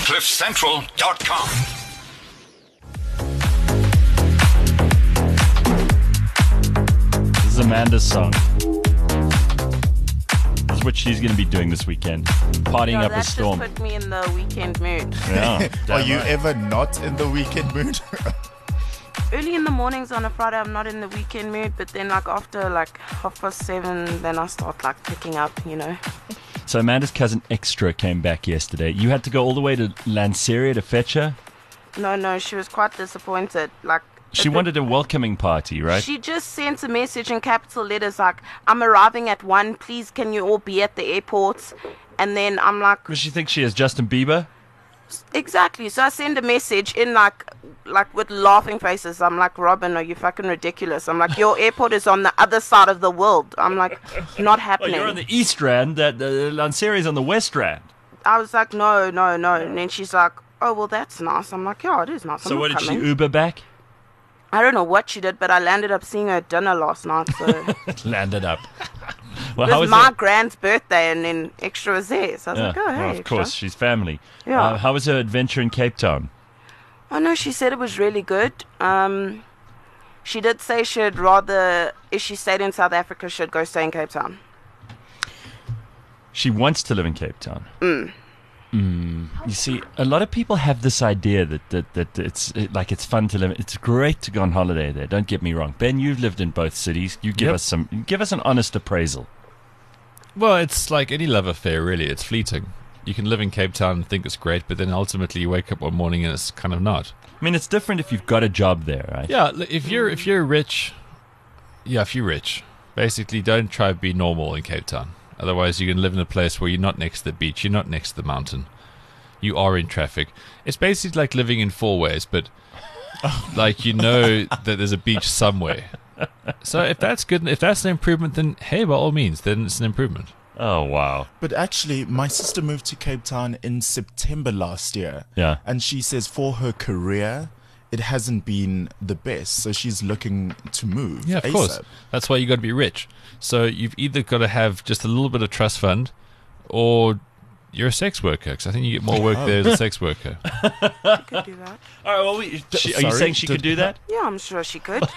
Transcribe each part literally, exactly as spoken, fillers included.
cliff central dot com. This is Amanda's song. This is what she's going to be doing this weekend. Partying No, up that a storm. just put me in the weekend mood. Yeah, Are damn you right. ever not in the weekend mood? Early in the mornings on a Friday, I'm not in the weekend mood, but then like after like half past seven, then I start like picking up, you know. So Amanda's cousin Extra came back yesterday. You had to go all the way to Lanseria to fetch her? No, no, she was quite disappointed. Like She it- wanted a welcoming party, right? She just sent a message in capital letters like, "I'm arriving at one. Please, can you all be at the airport?" And then I'm like, Does she think she is Justin Bieber? exactly. So I send a message in like, like with laughing faces. I'm like, "Robin, are you fucking ridiculous?" I'm like, "Your airport is on the other side of the world." I'm like, "Not Oh, happening." you're on the East Rand. That uh, Lanseria's on the West Rand. I was like, "No, no, no." And then she's like, "Oh, well, that's nice." I'm like, "Yeah, it is nice." I'm So not what did coming. she Uber back? I don't know what she did, but I landed up seeing her at dinner last night. So Landed up. Well, it how was was my it? grand's birthday, and then Extra was there. So I was Yeah, like, "Oh, hey, well, of Extra." course, she's family. Yeah. Uh, how was her adventure in Cape Town? Oh no, she said it was really good. Um, she did say she'd rather, if she stayed in South Africa, she'd go stay in Cape Town. She wants to live in Cape Town. Mm. Mm. You see, a lot of people have this idea that, that, that it's it, like it's fun to live. It's great to go on holiday there. Don't get me wrong, Ben. You've lived in both cities. You give Yep. us some. You give us an honest appraisal. Well, it's like any love affair, really. It's fleeting. You can live in Cape Town and think it's great, but then ultimately you wake up one morning and it's kind of not. I mean, it's different if you've got a job there, right? Yeah, li- if you're if you're rich, yeah, if you're rich, basically don't try to be normal in Cape Town. Otherwise, you can live in a place where you're not next to the beach, you're not next to the mountain, you are in traffic. It's basically like living in four ways, but like you know that there's a beach somewhere. So if that's good, if that's an improvement, then hey, by all means, then it's an improvement. Oh wow. But actually, my sister moved to Cape Town in September last year. Yeah. And she says for her career, it hasn't been the best. So she's looking to move. Yeah, of ASAP. course. That's why you got to be rich. So you've either got to have just a little bit of trust fund, or you're a sex worker. Because I think you get more work there as a sex worker. She could do that. All right. Well, we, she, are you Sorry, saying she did- could do that? Yeah, I'm sure she could.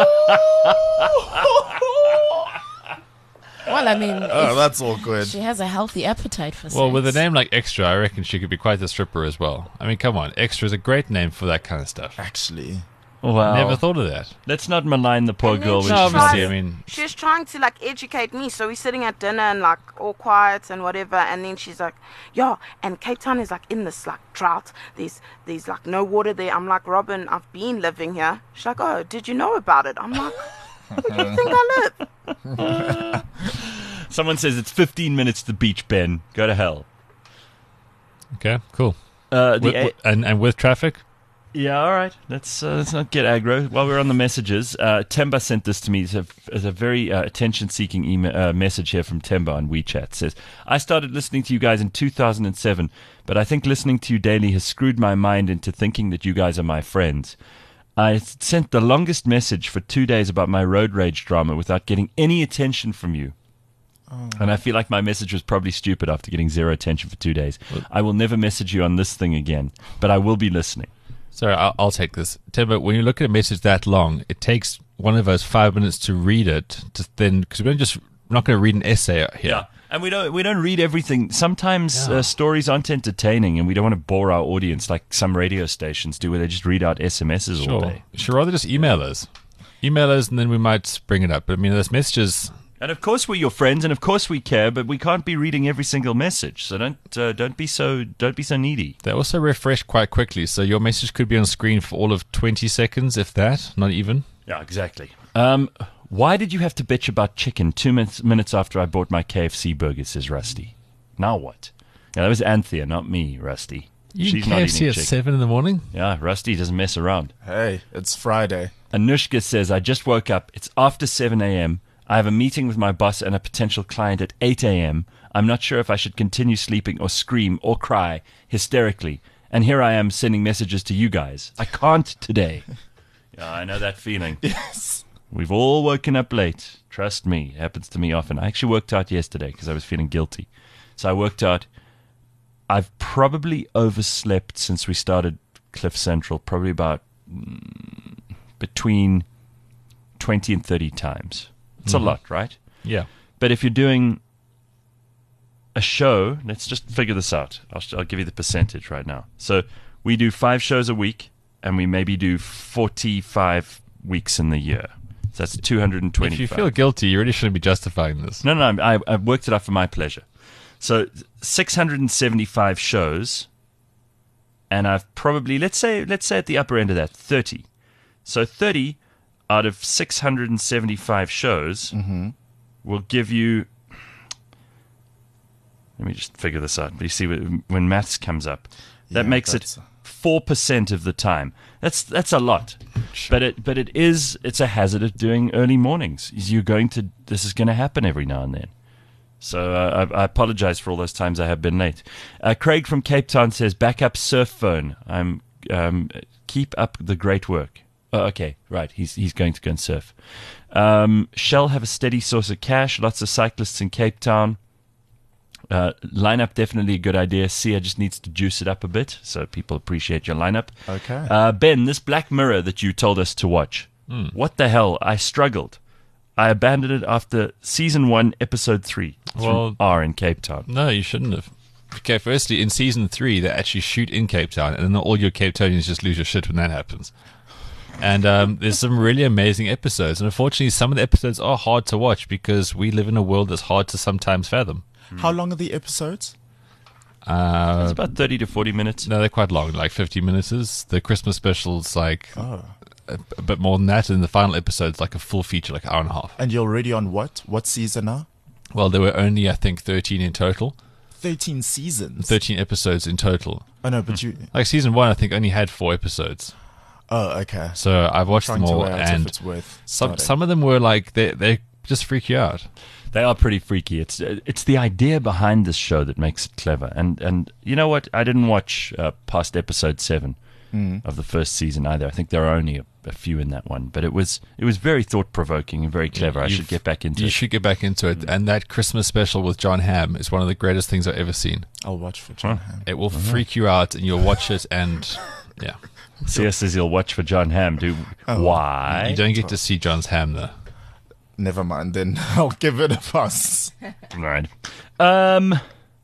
Well, I mean, Oh, if that's awkward. she has a healthy appetite for sex. Well, with a name like Extra, I reckon she could be quite the stripper as well. I mean, come on, Extra is a great name for that kind of stuff. Actually. Wow. Never thought of that. Let's not malign the poor And then girl she when No, she's tried- not obviously, here. I mean, She was trying to like educate me, so we're sitting at dinner and like all quiet and whatever, and then she's like, "Yeah, and Cape Town is like in this like drought. There's there's like no water there." I'm like, "Robin, I've been living here." She's like, "Oh, did you know about it?" I'm like, "Where do you think I live?" Someone says it's fifteen minutes to the beach, Ben. Go to hell. okay, cool. Uh, the With, A- with- and, and with traffic? Yeah, all right. Let's uh, let's not get aggro. While we're on the messages, uh, Temba sent this to me as a, as a very uh, attention-seeking email, uh, message here from Temba on WeChat. It says, I started listening to you guys in two thousand seven, but I think listening to you daily has screwed my mind into thinking that you guys are my friends. I sent the longest message for two days about my road rage drama without getting any attention from you. And I feel like my message was probably stupid after getting zero attention for two days. I will never message you on this thing again, but I will be listening. Sorry, I'll, I'll take this. Timber, when you look at a message that long, it takes one of us five minutes to read it, to then, because we don't just, we're not going to read an essay here. Yeah, and we don't we don't read everything. Sometimes Yeah. uh, stories aren't entertaining, and we don't want to bore our audience like some radio stations do, where they just read out S M Ses all Sure. day. Should rather just email us. Email us, and then we might bring it up. But I mean, those messages. And of course we're your friends, and of course we care, but we can't be reading every single message. So don't uh, don't be so don't be so needy. They also refresh quite quickly, so your message could be on screen for all of twenty seconds, if that, not even. Yeah, exactly. Um, why did you have to bitch about chicken two minutes, minutes after I bought my K F C burger? Says Rusty. Now what? Yeah, that was Anthea, not me, Rusty. You She's can not K F C eating at chicken. seven in the morning? Yeah, Rusty doesn't mess around. Hey, it's Friday. Anushka says, I just woke up. It's after seven a.m. I have a meeting with my boss and a potential client at eight a.m. I'm not sure if I should continue sleeping or scream or cry hysterically. And here I am sending messages to you guys. I can't today. Yeah, I know that feeling. Yes. We've all woken up late. Trust me. It happens to me often. I actually worked out yesterday because I was feeling guilty. So I worked out I've probably overslept since we started Cliff Central, probably about mm, between twenty and thirty times. It's Mhm. a lot, right? Yeah. But if you're doing a show, let's just figure this out. I'll, I'll give you the percentage right now. So we do five shows a week, and we maybe do forty-five weeks in the year. So that's two hundred twenty-five. If you feel guilty, you really shouldn't be justifying this. No, no, I, I've worked it out for my pleasure. So six hundred seventy-five shows, and I've probably, let's say, let's say at the upper end of that, thirty. So thirty out of six hundred seventy-five shows will give you, let me just figure this out. You see, when maths comes up, that Yeah, makes it that's- four percent of the time. That's that's a lot, but it but it is it's a hazard of doing early mornings. You're going to this is going to happen every now and then. So uh, I, I apologize for all those times I have been late. Uh, Craig from Cape Town says, "Backup surf phone. I'm um, keep up the great work." Oh, okay, right. He's he's going to go and surf. Um, Shell have a steady source of cash. Lots of cyclists in Cape Town. Uh, lineup definitely a good idea. Sia just needs to juice it up a bit, so people appreciate your lineup. Okay. Uh, Ben, this Black Mirror that you told us to watch, what the hell? I struggled. I abandoned it after season one, episode three. It's Well- from R in Cape Town. No, you shouldn't have. Okay, firstly, in season three, they actually shoot in Cape Town, and then all your Cape Townians just lose your shit when that happens. And um, there's some really amazing episodes, and unfortunately, some of the episodes are hard to watch because we live in a world that's hard to sometimes fathom. How long are the episodes? Uh, It's about thirty to forty minutes. no, they're quite long, like fifty minutes. Is the Christmas special's like Oh. a, a bit more than that, and the final episode's like a full feature, like an hour and a half. And you're already on what? What season now? Well, there were only, I think, thirteen in total, thirteen seasons. thirteen episodes in total. Oh, no, but you... Like season one, I think only had four episodes. Oh, okay. So I've watched Trying them to all, weigh out if and it's worth some starting. some of them were like they they just freak you out. They are pretty freaky. It's it's the idea behind this show that makes it clever. And and you know what? I didn't watch uh, past episode seven of the first season either. I think there are only a, a few in that one, but it was it was very thought provoking and very clever. I You've- should get back into You it. should get back into it. And that Christmas special with John Hamm is one of the greatest things I've ever seen. I'll watch for John Hamm. It will freak you out, and you'll watch it, and yeah, C S says he'll watch for John Hamm. Do why? you don't get to see John's ham though. Never mind, then I'll give it a pass. All right. Um,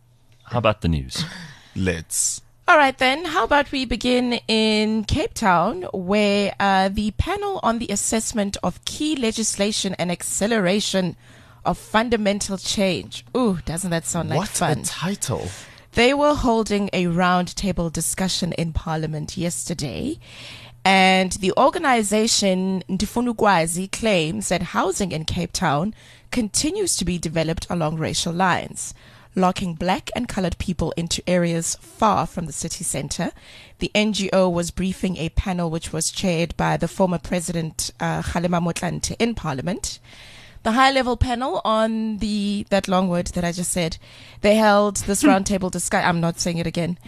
how about the news? Let's. All right, then. How about we begin in Cape Town, where uh, the panel on the assessment of key legislation and acceleration of fundamental change. Ooh, doesn't that sound like What fun? a title. They were holding a roundtable discussion in Parliament yesterday, and the organization Ndifunukwazi claims that housing in Cape Town continues to be developed along racial lines, locking black and colored people into areas far from the city center. The N G O was briefing a panel which was chaired by the former president uh, Kgalema Motlanthe in Parliament. The high-level panel on the, that long word that I just said, they held this roundtable discussion. I'm not saying it again.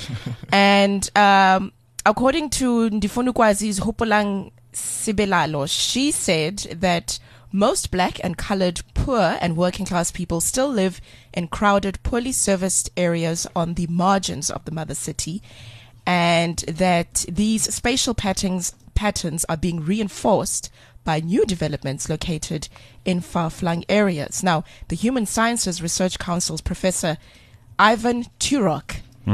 And um, according to Ndifunukwazi's Hopolang Sibelalo, she said that most black and colored poor and working class people still live in crowded, poorly serviced areas on the margins of the mother city, and that these spatial patterns patterns are being reinforced by new developments located in far-flung areas. Now, the Human Sciences Research Council's Professor Ivan Turok,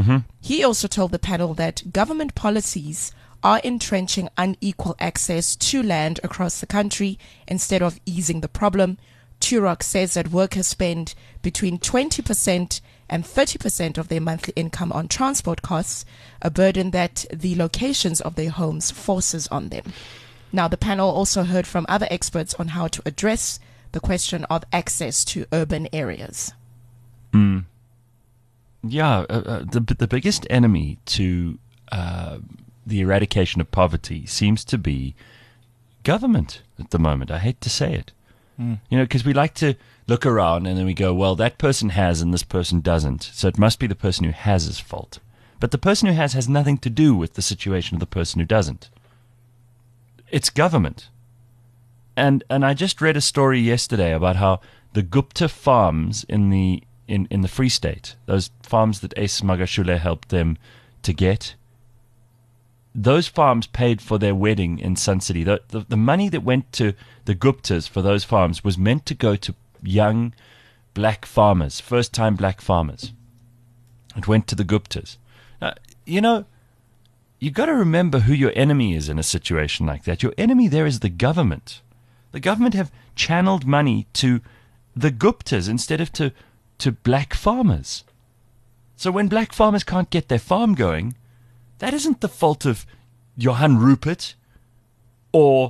he also told the panel that government policies are entrenching unequal access to land across the country instead of easing the problem. Turok says that workers spend between twenty percent and thirty percent of their monthly income on transport costs, a burden that the locations of their homes forces on them. Now, the panel also heard from other experts on how to address the question of access to urban areas. Yeah, uh, uh, the the biggest enemy to uh, the eradication of poverty seems to be government at the moment. I hate to say it, you know, because we like to look around and then we go, well, that person has and this person doesn't, so it must be the person who has's fault. But the person who has has nothing to do with the situation of the person who doesn't. It's government. And and I just read a story yesterday about how the Gupta farms in the in, in the Free State, those farms that Ace Magashule helped them to get, those farms paid for their wedding in Sun City. The, the, the money that went to the Guptas for those farms was meant to go to young black farmers, first-time black farmers. It went to the Guptas. Now, you know, you got to remember who your enemy is in a situation like that. Your enemy there is the government. The government have channeled money to the Guptas instead of to, to black farmers. So when black farmers can't get their farm going, that isn't the fault of Johan Rupert or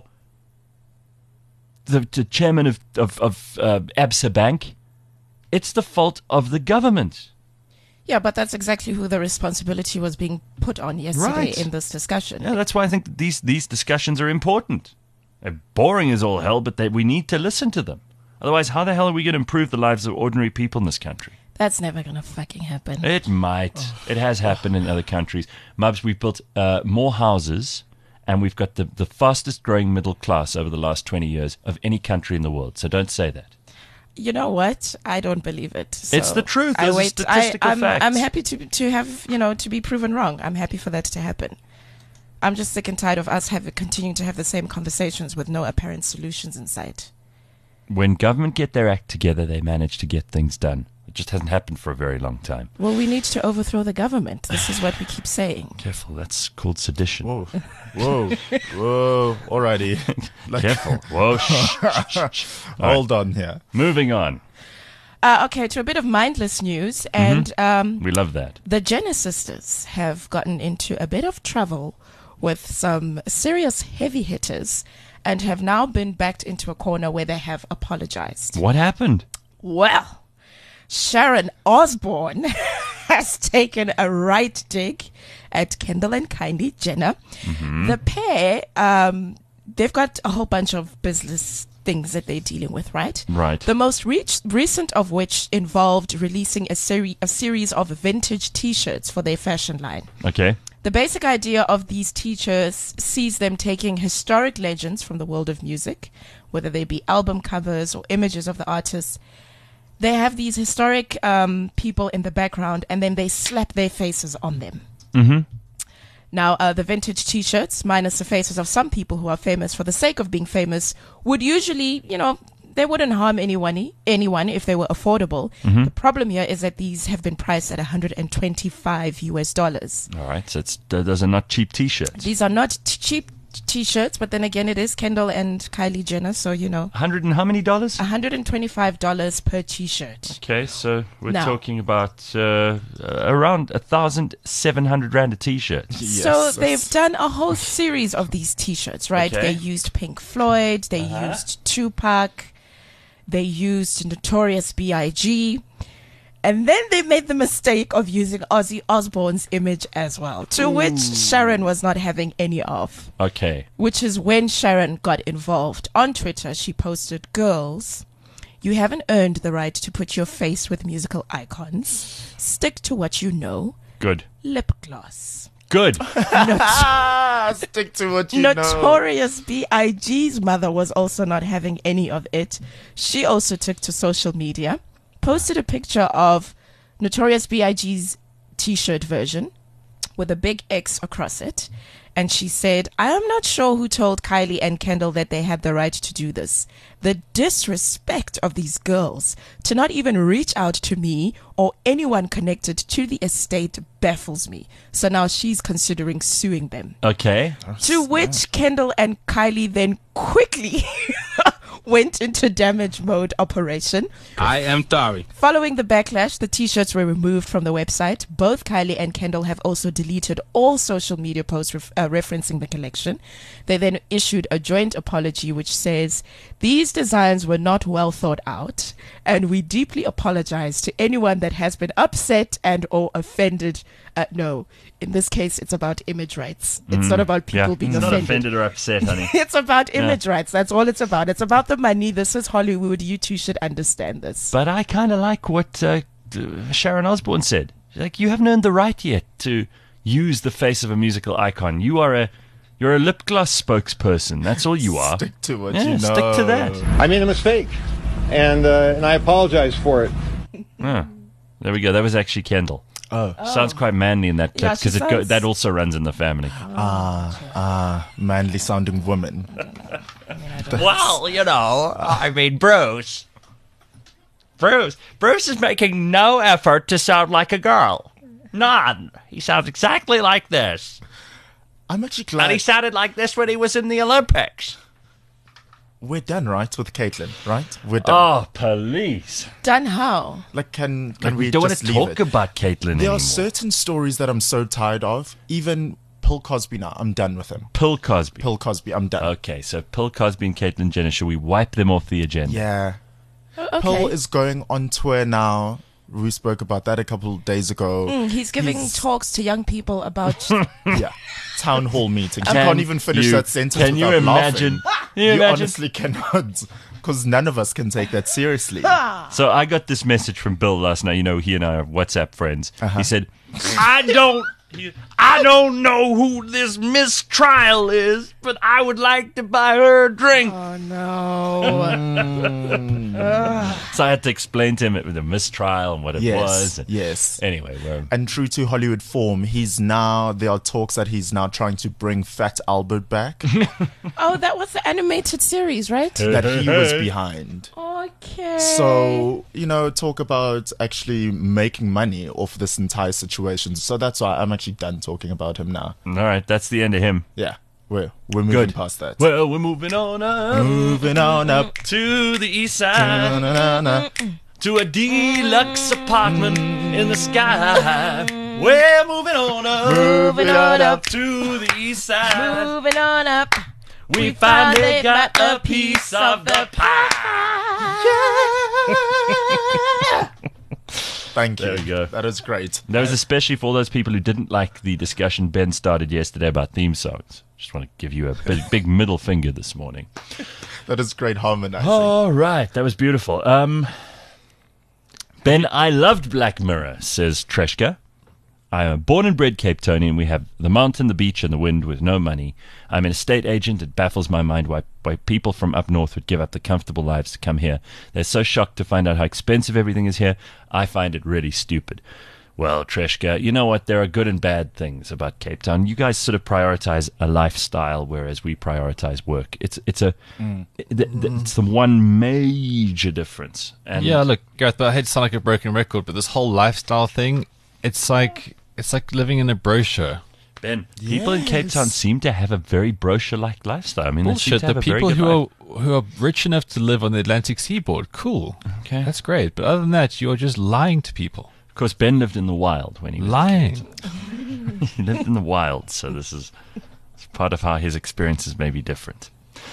the, the chairman of, of, of uh, Absa Bank. It's the fault of the government. Yeah, but that's exactly who the responsibility was being put on yesterday Right. in this discussion. Yeah, that's why I think that these, these discussions are important. They're boring as all hell, but they, we need to listen to them. Otherwise, how the hell are we going to improve the lives of ordinary people in this country? That's never going to fucking happen. It might. It has happened in other countries. Mubs, we've built uh, more houses, and we've got the, the fastest growing middle class over the last twenty years of any country in the world. So don't say that. You know what? I don't believe it. So It's the truth. I Those are wait. statistical I, I'm, facts. I'm happy to to have you know to be proven wrong. I'm happy for that to happen. I'm just sick and tired of us having continuing to have the same conversations with no apparent solutions in sight. When government get their act together, they manage to get things done. It just hasn't happened for a very long time. Well, we need to overthrow the government. This is what we keep saying. Careful, that's called sedition. Whoa, whoa, whoa! Alrighty, like, Careful. Whoa, shh, shh, shh. All hold on here. right, moving on. Uh, okay, to a bit of mindless news, and um, We love that. the Jenner sisters have gotten into a bit of trouble with some serious heavy hitters and have now been backed into a corner where they have apologized. What happened? Well, Sharon Osbourne has taken a right dig at Kendall and Kylie Jenner. The pair, um, they've got a whole bunch of business things that they're dealing with, right? Right. The most reach, recent of which involved releasing a, seri- a series of vintage T-shirts for their fashion line. Okay. The basic idea of these T-shirts sees them taking historic legends from the world of music, whether they be album covers or images of the artists. They have these historic um, people in the background, and then they slap their faces on them. Mm-hmm. Now, uh, the vintage T-shirts, minus the faces of some people who are famous for the sake of being famous, would usually, you know, they wouldn't harm anyone, anyone if they were affordable. Mm-hmm. The problem here is that these have been priced at one hundred twenty-five U S dollars. All right. So it's, th- those are not cheap T-shirts. These are not t- cheap T-shirts, but then again, it is Kendall and Kylie Jenner, so you know, one hundred and how many dollars? one hundred twenty-five dollars per T-shirt. Okay, so we're Now- talking about uh, uh, around one thousand seven hundred rand a T-shirt. Yes, So that's- they've done a whole series of these T-shirts, right? Okay. They used Pink Floyd, they Uh-huh. used Tupac, they used Notorious B I G, and then they made the mistake of using Ozzy Osbourne's image as well, to which Sharon was not having any of. Okay. Which is when Sharon got involved. On Twitter, she posted, "Girls, you haven't earned the right to put your face with musical icons. Stick to what you know. Good. Lip gloss." Good. Ah, stick to what you know. Notorious B I G's mother was also not having any of it. She also took to social media, posted a picture of Notorious B I G's t-shirt version with a big X across it. And she said, "I am not sure who told Kylie and Kendall that they had the right to do this. The disrespect of these girls to not even reach out to me or anyone connected to the estate baffles me." So now she's considering suing them. Okay. To which Kendall and Kylie then quickly went into damage mode operation. I am sorry. Following the backlash, the t-shirts were removed from the website. Both Kylie and Kendall have also deleted all social media posts ref- uh, referencing the collection. They then issued a joint apology which says, "These designs were not well thought out, and we deeply apologize to anyone that has been upset and or offended." Uh, no, in this case, it's about image rights. It's not about people Yeah. being It's not offended. offended or upset, honey. It's about Yeah. image rights. That's all it's about. It's about the money. This is Hollywood. You two should understand this. But I kind of like what uh, d- Sharon Osbourne said. She's like, you haven't earned the right yet to use the face of a musical icon. You are a, you're a lip gloss spokesperson. That's all you are. Stick to what Yeah, you know. stick to that. I made a mistake, and uh, and I apologize for it. Yeah. There we go. That was actually Kendall. Oh. Sounds quite manly in that clip Yeah, she because it go, sounds- that also runs in the family. Ah, ah, manly sounding woman. Well, you know, I mean, Bruce. Bruce. Bruce is making no effort to sound like a girl. None. He sounds exactly like this. I'm actually And he glad sounded like this when he was in the Olympics. we're done, right, with Caitlin, right? We're done. Oh, police! Done how? Like, can can Like, we we don't want just to leave talk it? about Caitlin There anymore. are certain stories that I'm so tired of. Even Bill Cosby now, I'm done with him. Pill Cosby. Bill Cosby, I'm done. Okay, so Pill Cosby and Caitlyn Jenner, should we wipe them off the agenda? Yeah. Oh, okay. Pill is going on tour now. We spoke about that a couple of days ago. Mm, he's giving He's- talks to young people about. Yeah. Town hall meetings. You Can can't even finish you- that sentence can you without imagine- laughing. Can you You imagine? honestly cannot. Because none of us can take that seriously. So I got this message from Bill last night. You know, he and I are WhatsApp friends. Uh-huh. He said, I don't, I don't know who this Miss Trial is, but I would like to buy her a drink. Oh no! So I had to explain to him the mistrial and what it Yes. was. And Yes. Anyway, we're, And true to Hollywood form, he's now, there are talks that he's now trying to bring Fat Albert back, Oh, that was the animated series, right? that he was behind. Okay. So, you know, talk about actually making money off this entire situation. So that's why I'm actually done talking about him now. all right, that's the end of him. Yeah, we're, we're moving Good. past that. Well, we're moving on up Moving on up. to the east Na, side, na, na, na. to a deluxe apartment in the sky. We're moving on up, Moving on up. to the east side. Moving on up. We finally got a piece of the pie. Thank you. There we go. That is great. That was especially for all those people who didn't like the discussion Ben started yesterday about theme songs. Just want to give you a big, big middle finger this morning. That is great harmonizing. All right, that was beautiful. Um, Ben, I loved Black Mirror, says Treshka. I am born and bred Cape Townian. We have the mountain, the beach, and the wind with no money. I'm an estate agent. It baffles my mind why, why people from up north would give up the comfortable lives to come here. They're so shocked to find out how expensive everything is here. I find it really stupid. Well, Treshka, you know what? There are good and bad things about Cape Town. You guys sort of prioritize a lifestyle, whereas we prioritize work. It's it's a it- th- th- it's the one major difference. And Yeah, look, Gareth, but I hate to sound like a broken record, but this whole lifestyle thing, it's like it's like living in a brochure. Ben, people in Cape Town Yes. seem to have a very brochure-like lifestyle. I mean, Bullshit. they seem to The have a very people good who life. are who are rich enough to live on the Atlantic seaboard, cool. Okay. That's great. But other than that, you're just lying to people. Of course, Ben lived in the wild when he was Lying. he lived in the wild, so this is it's part of how his experiences may be different.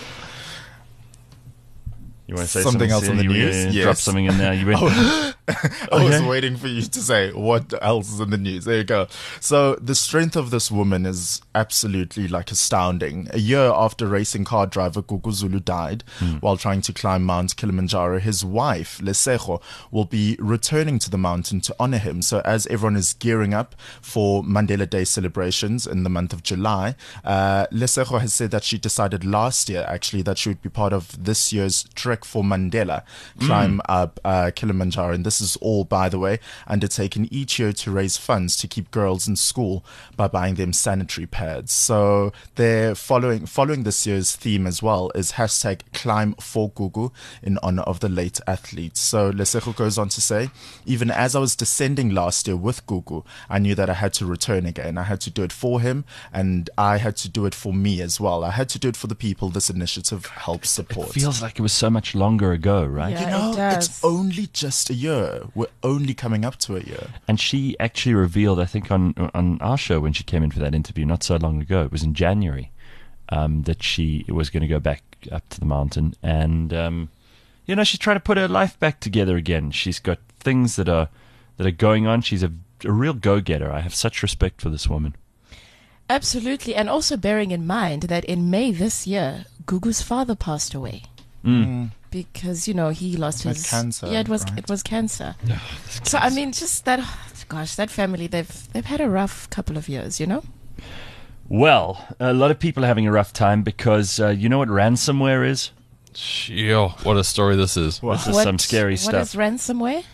You want to say Something else Sarah? in the You, uh, news? Drop Yes. something in there. You went, I was Okay. waiting for you to say what else is in the news. There you go. So the strength of this woman is absolutely like astounding. A year after racing car driver Gugu Zulu died while trying to climb Mount Kilimanjaro, his wife Lesego will be returning to the mountain to honor him. So as everyone is gearing up for Mandela Day celebrations in the month of July, uh, Lesego has said that she decided last year actually that she would be part of this year's Trek for Mandela climb up uh, Kilimanjaro. And this is all, by the way, undertaken each year to raise funds to keep girls in school by buying them sanitary pads. So they're following following this year's theme as well is hashtag climb for Gugu in honor of the late athlete. So Lesego goes on to say, even as I was descending last year with Gugu, I knew that I had to return again. I had to do it for him, and I had to do it for me as well. I had to do it for the people this initiative helps support. feels like it was so much longer ago, right? Yeah. You know, It does. it's only just a year. We're only coming up to a year. And she actually revealed, I think, on on our show when she came in for that interview not so long ago, it was in January, um, that she was going to go back up to the mountain. And, um, you know, she's trying to put her life back together again. She's got things that are that are going on. She's a, a real go-getter. I have such respect for this woman. Absolutely. And also bearing in mind that in May this year, Gugu's father passed away. Because, you know, he lost Had his cancer, Yeah, it was right? it was cancer. So I mean just that gosh, that family they've they've had a rough couple of years, you know? Well, a lot of people are having a rough time because uh, you know what ransomware is? Yo, what a story this is. This is some scary what stuff. is ransomware?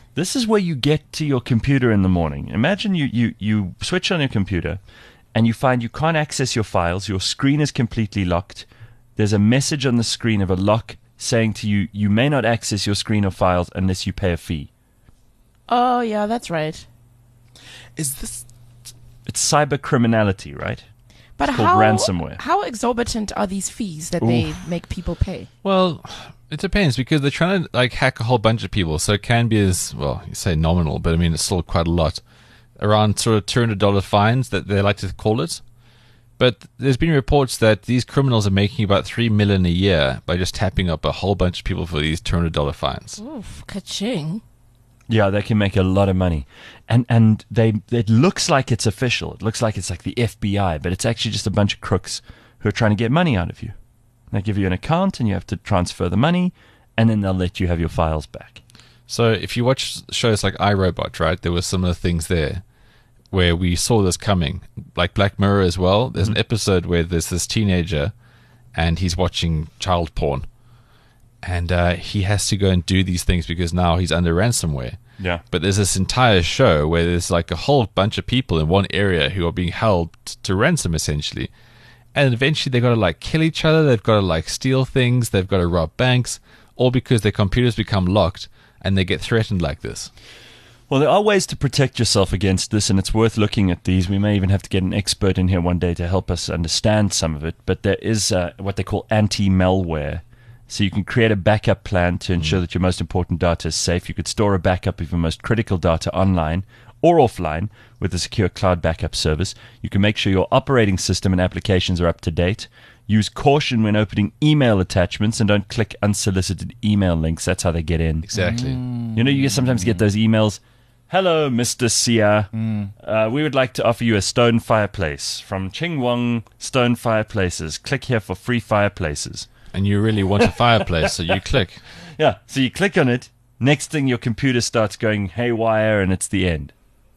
This is where you get to your computer in the morning. Imagine you, you, you switch on your computer and you find you can't access your files. Your screen is completely locked. There's a message on the screen of a lock saying to you, you may not access your screen or files unless you pay a fee. Oh, yeah, that's right. Is this... It's cyber criminality, right? But It's called how ransomware. how exorbitant are these fees that they make people pay? Well, it depends because they're trying to like hack a whole bunch of people, so it can be as well. You say nominal, but I mean it's still quite a lot. Around sort of two hundred dollar fines that they like to call it. But there's been reports that these criminals are making about three million a year by just tapping up a whole bunch of people for these two hundred dollar fines. Oof, ka-ching. Yeah, they can make a lot of money. And and they it looks like it's official. It looks like it's like the F B I, but it's actually just a bunch of crooks who are trying to get money out of you. They give you an account and you have to transfer the money, and then they'll let you have your files back. So if you watch shows like iRobot, right, there were similar things there where we saw this coming. Like Black Mirror as well. There's an episode where there's this teenager and he's watching child porn. And uh, he has to go and do these things because now he's under ransomware. Yeah. But there's this entire show where there's like a whole bunch of people in one area who are being held t- to ransom essentially. And eventually they've got to like kill each other. They've got to like steal things. They've got to rob banks. All because their computers become locked and they get threatened like this. Well, there are ways to protect yourself against this, and it's worth looking at these. We may even have to get an expert in here one day to help us understand some of it. But there is uh, what they call anti-malware. So you can create a backup plan to ensure that your most important data is safe. You could store a backup of your most critical data online or offline with a secure cloud backup service. You can make sure your operating system and applications are up to date. Use caution when opening email attachments and don't click unsolicited email links. That's how they get in. Exactly. You know, you sometimes get those emails. Hello, Mister Sia. Uh, we would like to offer you a stone fireplace from Ching Wong Stone Fireplaces. Click here for free fireplaces. And you really want a fireplace, so you click. Yeah, so you click on it. Next thing, your computer starts going haywire, and it's the end.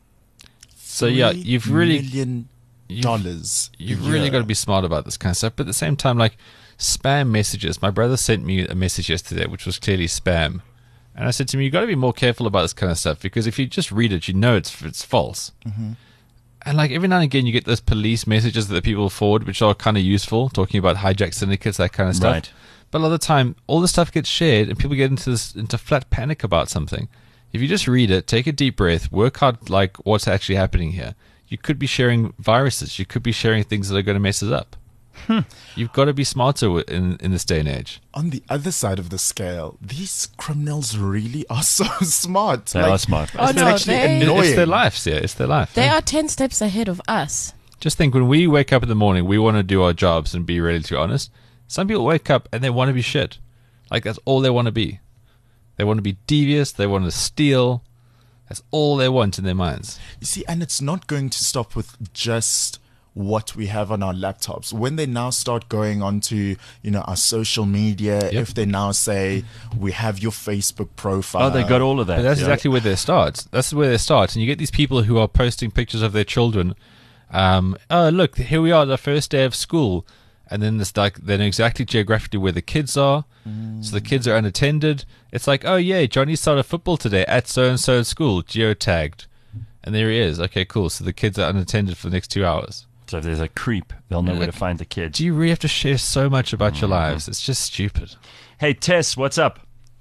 So yeah, Three you've really million you've- dollars. a You've really year. got to be smart about this kind of stuff. But at the same time, like spam messages. My brother sent me a message yesterday, which was clearly spam. And I said to him, you've got to be more careful about this kind of stuff because if you just read it, you know it's it's false. Mm-hmm. And like every now and again, you get those police messages that people forward, which are kind of useful, talking about hijack syndicates, that kind of stuff. Right. But a lot of the time, all this stuff gets shared, and people get into this into flat panic about something. If you just read it, take a deep breath, work out like what's actually happening here. You could be sharing viruses. You could be sharing things that are going to mess us up. Hmm. You've got to be smarter in in this day and age. On the other side of the scale, these criminals really are so smart. They are smart. Oh, It's no, actually they- It- annoying. It's their lives, yeah. It's their life. They yeah. are ten steps ahead of us. Just think, when we wake up in the morning, we want to do our jobs and be really too honest. Some people wake up and they want to be shit. Like, that's all they want to be. They want to be devious. They want to steal. That's all they want in their minds. You see, and it's not going to stop with just what we have on our laptops. When they now start going onto, you know, our social media, Yep. if they now say we have your Facebook profile. Oh, they got all of that. But that's yeah. exactly where they start. That's where they start. And you get these people who are posting pictures of their children. Um, oh, look, here we are, the first day of school. And then it's like, they know exactly geographically where the kids are. So the kids are unattended. It's like, oh, yeah, Johnny started football today at so-and-so school, geotagged. And there he is. Okay, cool. So the kids are unattended for the next two hours. So if there's a creep, they'll know where to Like, find the kids. Do you really have to share so much about your lives? It's just stupid. Hey, Tess, what's up?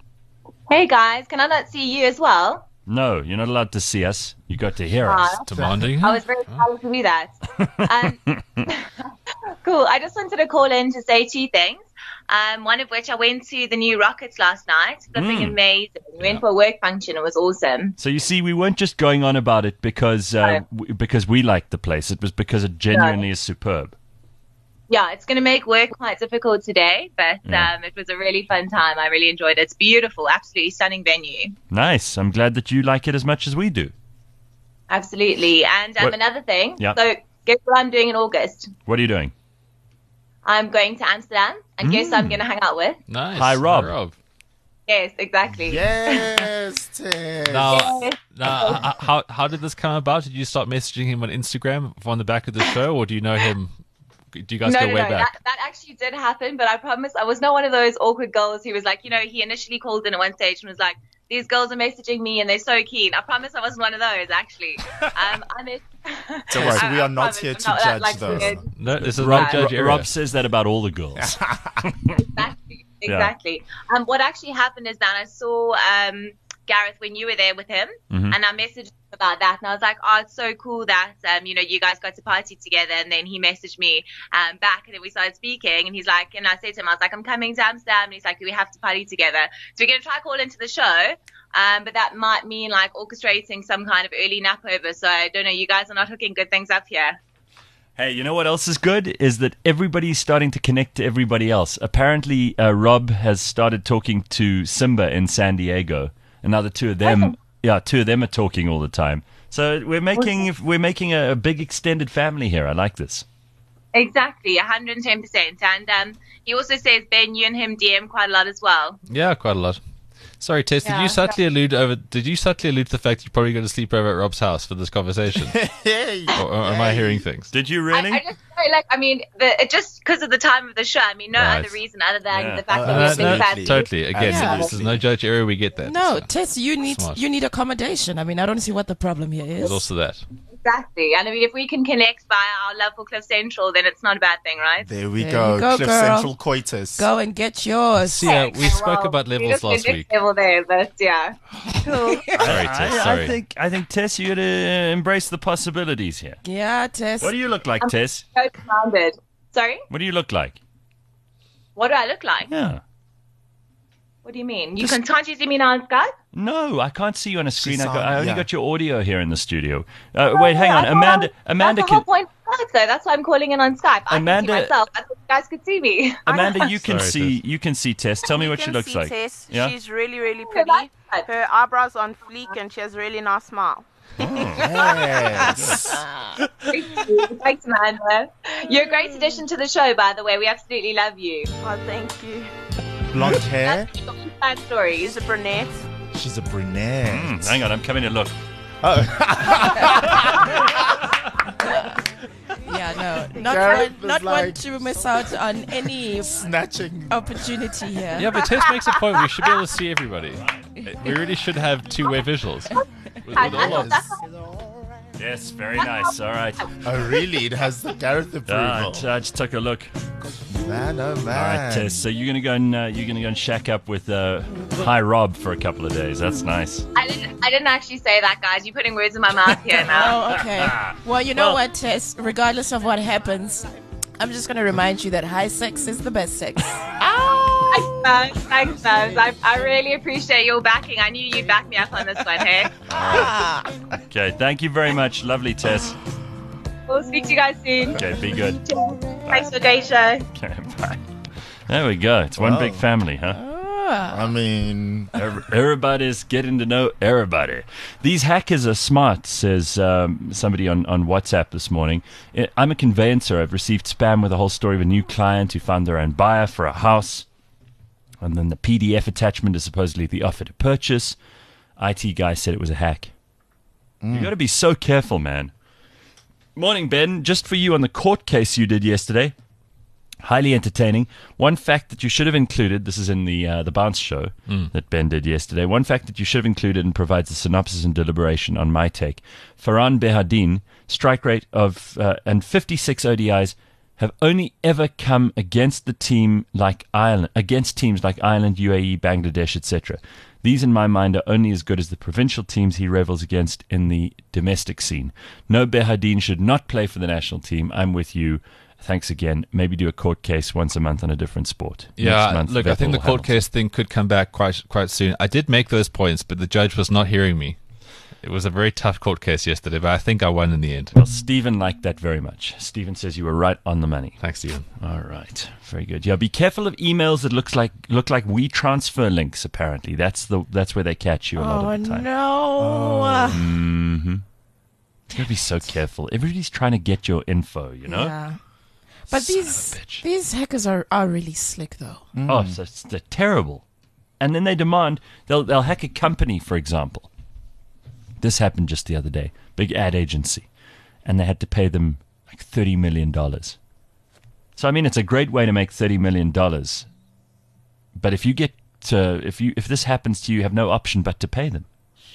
Hey guys, can I not see you as well? No, you're not allowed to see us. You got to hear Ah, us. Demanding? I was very excited to do that. Um, cool. I just wanted to call in to say two things. Um, one of which I went to the new Rockets last night. Flipping Mm. amazing. We went for a work function. It was awesome. So you see, we weren't just going on about it because uh, No. w- because we liked the place. It was because it genuinely is superb. Yeah, it's going to make work quite difficult today, but Yeah. um, it was a really fun time. I really enjoyed it. It's beautiful. Absolutely stunning venue. Nice. I'm glad that you like it as much as we do. Absolutely. And um, What- another thing. Yeah. So guess what I'm doing in August? What are you doing? I'm going to Amsterdam. And guess who I'm going to hang out with? Nice. Hi, Rob. Yes, exactly. Yes, Tess. Now, now h- how how did this come about? Did you start messaging him on Instagram on the back of the show, or do you know him? Do you guys no, go no, way no. back? That, that actually did happen, but I promise I was not one of those awkward girls who was like, you know, he initially called in at one stage and was like, these girls are messaging me and they're so keen. I promise I wasn't one of those, actually. Um, I mean, Don't worry, I- we I are not promise here I'm to not that, judge like, those. weird. No, this is Rob, not judge area. Rob says that about all the girls. Exactly. Exactly. Um, what actually happened is that I saw um, Gareth when you were there with him, Mhm. and I messaged him about that, and I was like, "Oh, it's so cool that um, you know, you guys got to party together." And then he messaged me um, back, and then we started speaking, and he's like, and I said to him, I was like, "I'm coming to Amsterdam," and he's like, "We have to party together." So we're gonna try call into the show. Um, but that might mean like orchestrating some kind of early nap over. So I don't know. You guys are not hooking good things up here. Hey, you know what else is good? Is that everybody's starting to connect to everybody else. Apparently, uh, Rob has started talking to Simba in San Diego, and now the two of them, yeah, two of them are talking all the time. So we're making we're making a, a big extended family here. I like this. Exactly, one hundred ten percent. And um, he also says, Ben, you and him D M quite a lot as well. Yeah, quite a lot. Sorry, Tess, did Yeah. you subtly allude over? Did you subtly allude to the fact you're probably going to sleep over at Rob's house for this conversation? Hey, or, or am I hearing things? Did you I, really? I just feel like, I mean, the, it just because of the time of the show. I mean, no Right. other reason other than Yeah. the fact Uh, that we're Uh, big no, fans. totally. Again, Yeah. this is no judge area. We get that. No, So, Tess, you need Smart. you need accommodation. I mean, I don't see what the problem here there's is. also that. Exactly. And I mean, if we can connect via our love for Cliff Central, then it's not a bad thing, right? there we There go. you go, Cliff girl. Central coitus. Go and get yours. See, uh, we spoke Well, about we levels just last went week. next level there, but yeah. Cool. Sorry, Tess. I, Sorry. I think I think Tess, you got to embrace the possibilities here. Yeah, Tess. What do you look like, Tess? So grounded. Sorry? What do you look like? What do I look like? Yeah. What do you mean? You can can't you see me now on Skype? No, I can't see you on a screen. She's I, got, on- I only yeah. got your audio here in the studio. Uh, wait, hang on, I thought Amanda. I was- Amanda That's the whole can. point of Skype, though. That's why I'm calling in on Skype. I Amanda- can see myself. I thought you guys could see me. Amanda, you can Sorry, see. You can see Tess. Tell me what she can looks see like. Tess. Yeah. She's really, really Yeah, pretty. that's right. Her eyebrows on fleek, and she has a really nice smile. Yes. Thanks, Amanda. You're a great addition to the show, by the way. We absolutely love you. Oh, thank you. Blonde hair. That's your fan stories. She's a brunette. She's a brunette. Mm, hang on, I'm coming to look. Yeah, no, not Gareth one, was not like- one to miss out on any Snatching. opportunity here. Yeah, but Tess makes a point. We should be able to see everybody. We really should have two-way visuals. With, with all of Yes, very nice. All right. Oh, really? It has the Gareth Uh, approval. I just took a look. Man, oh man. All right, Tess. So you're gonna go and uh, you're gonna go and shack up with uh, Hi Rob for a couple of days. That's nice. I didn't. I didn't actually say that, guys. You're putting words in my mouth here now. Oh, okay. Well, you know Well- what, Tess? Regardless of what happens, I'm just going to remind you that high sex is the best sex. Thanks, man. Thanks, man. I, I really appreciate your backing. I knew you'd back me up on this one, hey? Okay. Thank you very much. Lovely, Tess. We'll speak to you guys soon. Okay. Be good. Thanks for the great show. Okay. Bye. There we go. It's one Wow. big family, huh? Ah. I mean, Every- Everybody's getting to know everybody. These hackers are smart, says um, somebody on, on WhatsApp this morning. I- I'm a conveyancer. I've received spam with a whole story of a new client who found their own buyer for a house. And then the P D F attachment is supposedly the offer to purchase. I T guy said it was a hack. You got to be so careful, man. Morning, Ben. Just for you on the court case you did yesterday. Highly entertaining. One fact that you should have included, this is in the uh, the bounce show that Ben did yesterday. One fact that you should have included and provides a synopsis and deliberation on my take. Farhan Behardine, strike rate of uh, and fifty-six O D Is have only ever come against the team like Ireland, against teams like Ireland, U A E, Bangladesh, et cetera. These, in my mind, are only as good as the provincial teams he revels against in the domestic scene. No, Behardine should not play for the national team. I'm with you. Thanks again. Maybe do a court case once a month on a different sport. Next Yeah, month, look, I think the Vettel, court Hamilton. case thing could come back quite quite soon. I did make those points, but the judge was not hearing me. It was a very tough court case yesterday, but I think I won in the end. Well, Stephen liked that very much. Stephen says you were right on the money. Thanks, Stephen. All right, very good. Yeah, be careful of emails that looks like look like we transfer links. Apparently, that's the that's where they catch you a lot Oh, of the time. no. Mm-hmm. You gotta be so careful. Everybody's trying to get your info, you know. Yeah. But Son of a these bitch. these hackers are, are really slick, though. Oh, so it's, they're terrible. And then they demand they'll they'll hack a company, for example. This happened just the other day. Big ad agency, and they had to pay them like thirty million dollars. So I mean, it's a great way to make thirty million dollars. But if you get to if you if this happens to you, you have no option but to pay them.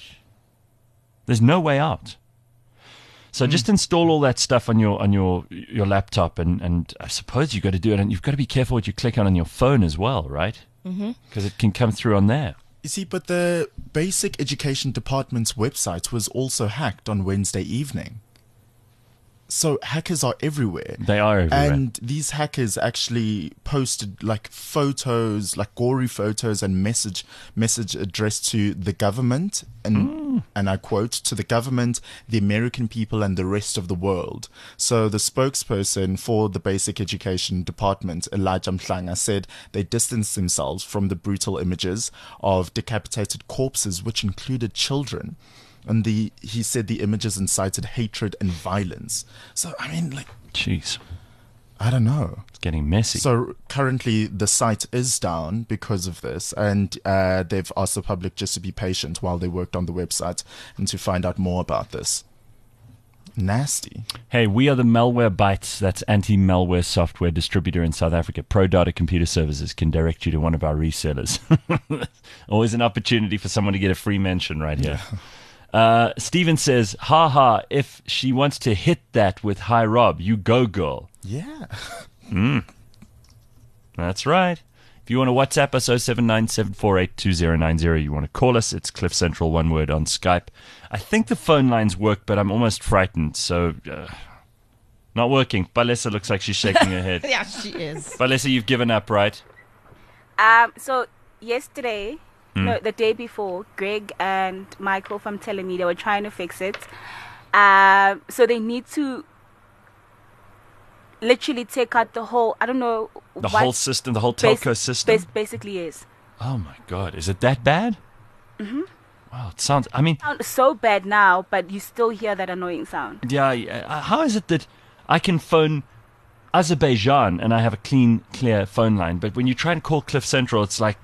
There's no way out. So mm. just install all that stuff on your on your your laptop, and, and I suppose you've got to do it, and you've got to be careful what you click on on your phone as well, right? Because mm-hmm. it can come through on there. You see, but the Basic Education Department's website was also hacked on Wednesday evening. So hackers are everywhere. They are everywhere. And these hackers actually posted like photos, like gory photos and message message addressed to the government and mm. and I quote, to the government, the American people and the rest of the world. So the spokesperson for the Basic Education Department, Elijah Mhlanga, said they distanced themselves from the brutal images of decapitated corpses, which included children. And the he said the images incited hatred and violence. So, I mean, like... Jeez. I don't know. It's getting messy. So, currently, the site is down because of this. And uh, they've asked the public just to be patient while they worked on the website and to find out more about this. Nasty. Hey, we are the Malware Bytes. That's anti-malware software distributor in South Africa. ProData Computer Services can direct you to one of our resellers. Always an opportunity for someone to get a free mention right here. Yeah. Uh, Steven says, ha ha, if she wants to hit that with Hi Rob, you go, girl. Yeah. Mm. That's right. If you want to WhatsApp us, oh seven nine, seven four eight, two oh nine oh. You want to call us, it's Cliff Central, one word, on Skype. I think the phone lines work, but I'm almost frightened, so... Uh, not working. Balesa looks like she's shaking her head. Yeah, she is. Balesa, you've given up, right? Um. So, yesterday... No, the day before, Greg and Michael from Telemedia were trying to fix it. Um, so they need to literally take out the whole, I don't know. The whole system, the whole telco bas- system? Bas- basically is. Oh my God. Is it that bad? Mm-hmm. Wow, it sounds, I mean. It sounds so bad now, but you still hear that annoying sound. Yeah, yeah. How is it that I can phone Azerbaijan and I have a clean, clear phone line, but when you try and call Cliff Central, it's like.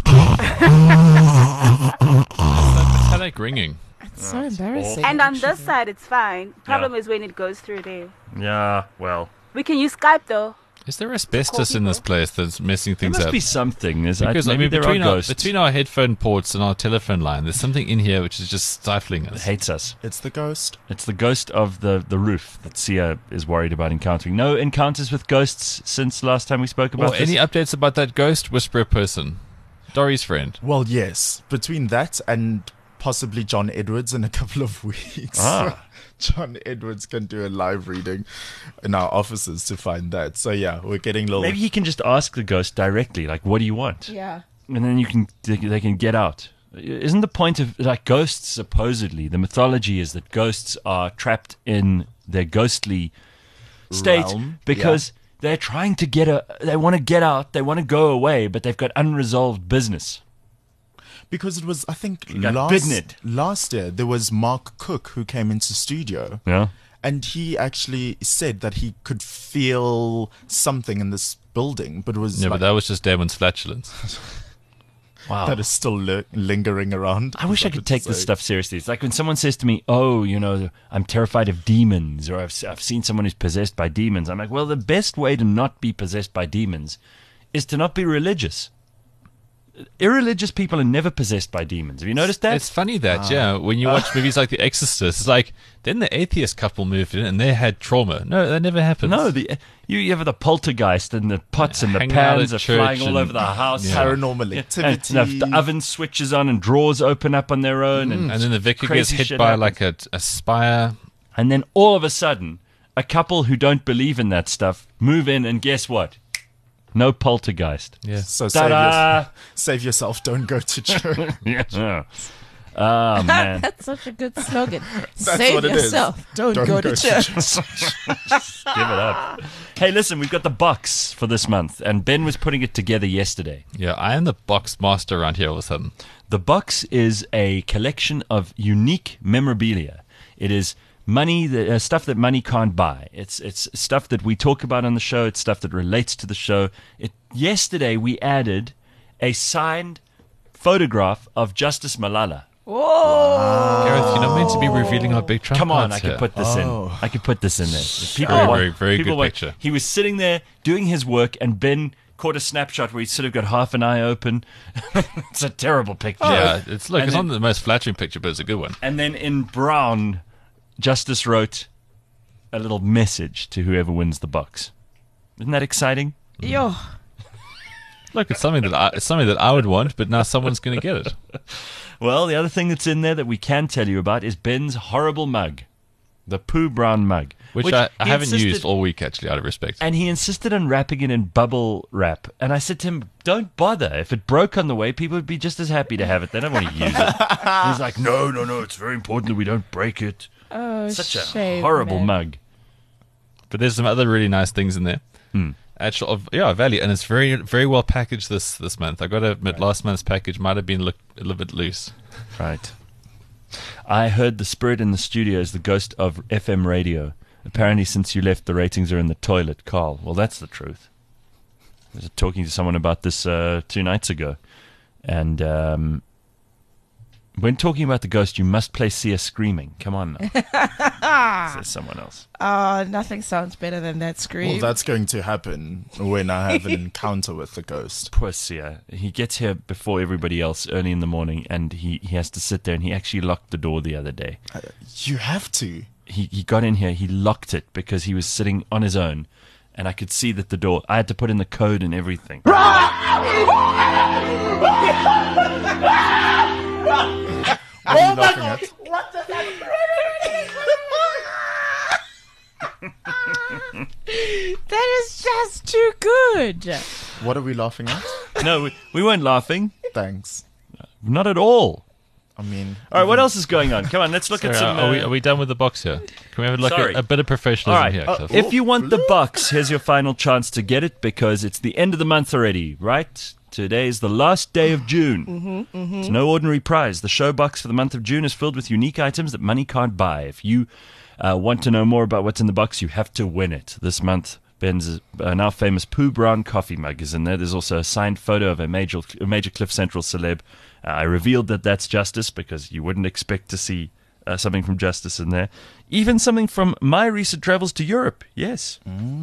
Headache ringing. It's so embarrassing. And on this side, it's fine. Problem Yeah. is when it goes through there. Yeah, well. We can use Skype though. Is there asbestos in this place that's messing There things must up? be something. There's, I, Because I maybe mean, there between are our, ghosts. between our headphone ports and our telephone line, there's something in here which is just stifling It us. hates us. It's the ghost. It's the ghost of the, the roof that Sia is worried about encountering. No encounters with ghosts since last time we spoke about Or this? any updates about that ghost whisperer person? Dory's friend. Well, yes. Between that and possibly John Edwards in a couple of weeks. Ah. John Edwards can do a live reading in our offices to find that. So, yeah, we're getting little... Maybe he can just ask the ghost directly, like, what do you want? Yeah. And then you can they, they can get out. Isn't the point of, like, ghosts, supposedly, the mythology is that ghosts are trapped in their ghostly state Realm? because they're trying to get a, they want to get out, they want to go away, but they've got unresolved business. Because it was, I think, got last, bidnit. last year, there was Mark Cook who came into studio. Yeah. And he actually said that he could feel something in this building, but it was Yeah, like, but that was just Damon's flatulence. Wow. that is still li- lingering around. I wish I Something could to take this say. stuff seriously. It's like when someone says to me, oh, you know, I'm terrified of demons, or I've, I've seen someone who's possessed by demons. I'm like, well, the best way to not be possessed by demons is to not be religious. Irreligious people are never possessed by demons. Have you noticed that? It's funny that, yeah, when you watch movies like The Exorcist, it's like, then the atheist couple moved in and they had trauma. No, that never happens. No, the you, you have the poltergeist and the pots and the Hanging out pans at are church flying all and- over the house. Yeah. Paranormal Yeah, activity. And the, the oven switches on and drawers open up on their own. And, And then the vicar crazy gets hit shit by happens. like a, a spire. And then all of a sudden, a couple who don't believe in that stuff move in, and guess what? No poltergeist. Yeah. So save, Ta-da! your, save yourself, don't go to church. Yeah. Oh, man. That's such a good slogan. That's Save what it is. yourself. Don't, go, to church. Give it up. Hey, listen, we've got the box for this month, and Ben was putting it together yesterday. Yeah, I am the box master around here all of a sudden. The box is a collection of unique memorabilia. It is money, that, uh, stuff that money can't buy. It's it's stuff that we talk about on the show. It's stuff that relates to the show. It, yesterday, we added a signed photograph of Justice Malala. Gareth, you're not meant to be revealing our big trump Come on, cards I could here. put this Oh. in. I could put this in there. If People Very, want- very, very people good want- picture. He was sitting there doing his work, and Ben caught a snapshot where he's sort of got half an eye open. It's a terrible picture. Yeah, it's look, And it's then- not the most flattering picture, but it's a good one. And then in brown, Justice wrote a little message to whoever wins the box. Isn't that exciting? Yo. Look, it's something that I, it's something that I would want, but now someone's going to get it. Well, the other thing that's in there that we can tell you about is Ben's horrible mug. The poo brown mug. Which, I, I he haven't insisted- used all week, actually, out of respect. And he insisted on wrapping it in bubble wrap. And I said to him, don't bother. If it broke on the way, people would be just as happy to have it. They don't want to use it. He's like, no, no, no. It's very important that we don't break it. Oh, Such a shame, horrible man. mug. But there's some other really nice things in there. Hmm. Actually, of yeah, value, and it's very, very well packaged this this month. I got to admit, last month's package might have been look, a little bit loose. Right. I heard the spirit in the studio is the ghost of F M radio. Apparently, since you left, the ratings are in the toilet, Carl. Well, that's the truth. I was talking to someone about this uh, two nights ago. And um, when talking about the ghost, you must play Sia Screaming. Come on now. Says someone else. Oh, nothing sounds better than that scream. Well, that's going to happen when I have an encounter with the ghost. Poor Sia. He gets here before everybody else early in the morning, and he, he has to sit there, and he actually locked the door the other day. Uh, you have to. He he got in here, he locked it because he was sitting on his own, and I could see that the door, I had to put in the code and everything. What are you laughing at? That is just too good. What are we laughing at? No, we, we weren't laughing. Thanks. Not at all. I mean, All right, what else is going on? Come on, let's look Sorry, at some... are, we, uh, are we done with the box here? Can we have like Sorry. a, a bit of professionalism All right, here, uh, Cliff? if you want the box, here's your final chance to get it because it's the end of the month already, right? Today is the last day of June. Mm-hmm, mm-hmm. It's no ordinary prize. The show box for the month of June is filled with unique items that money can't buy. If you uh, want to know more about what's in the box, you have to win it. This month, Ben's uh, now famous Pooh Brown coffee mug is in there. There's also a signed photo of a major, a major Cliff Central celeb. Uh, I revealed that that's Justice because you wouldn't expect to see uh, something from Justice in there. Even something from my recent travels to Europe. Yes.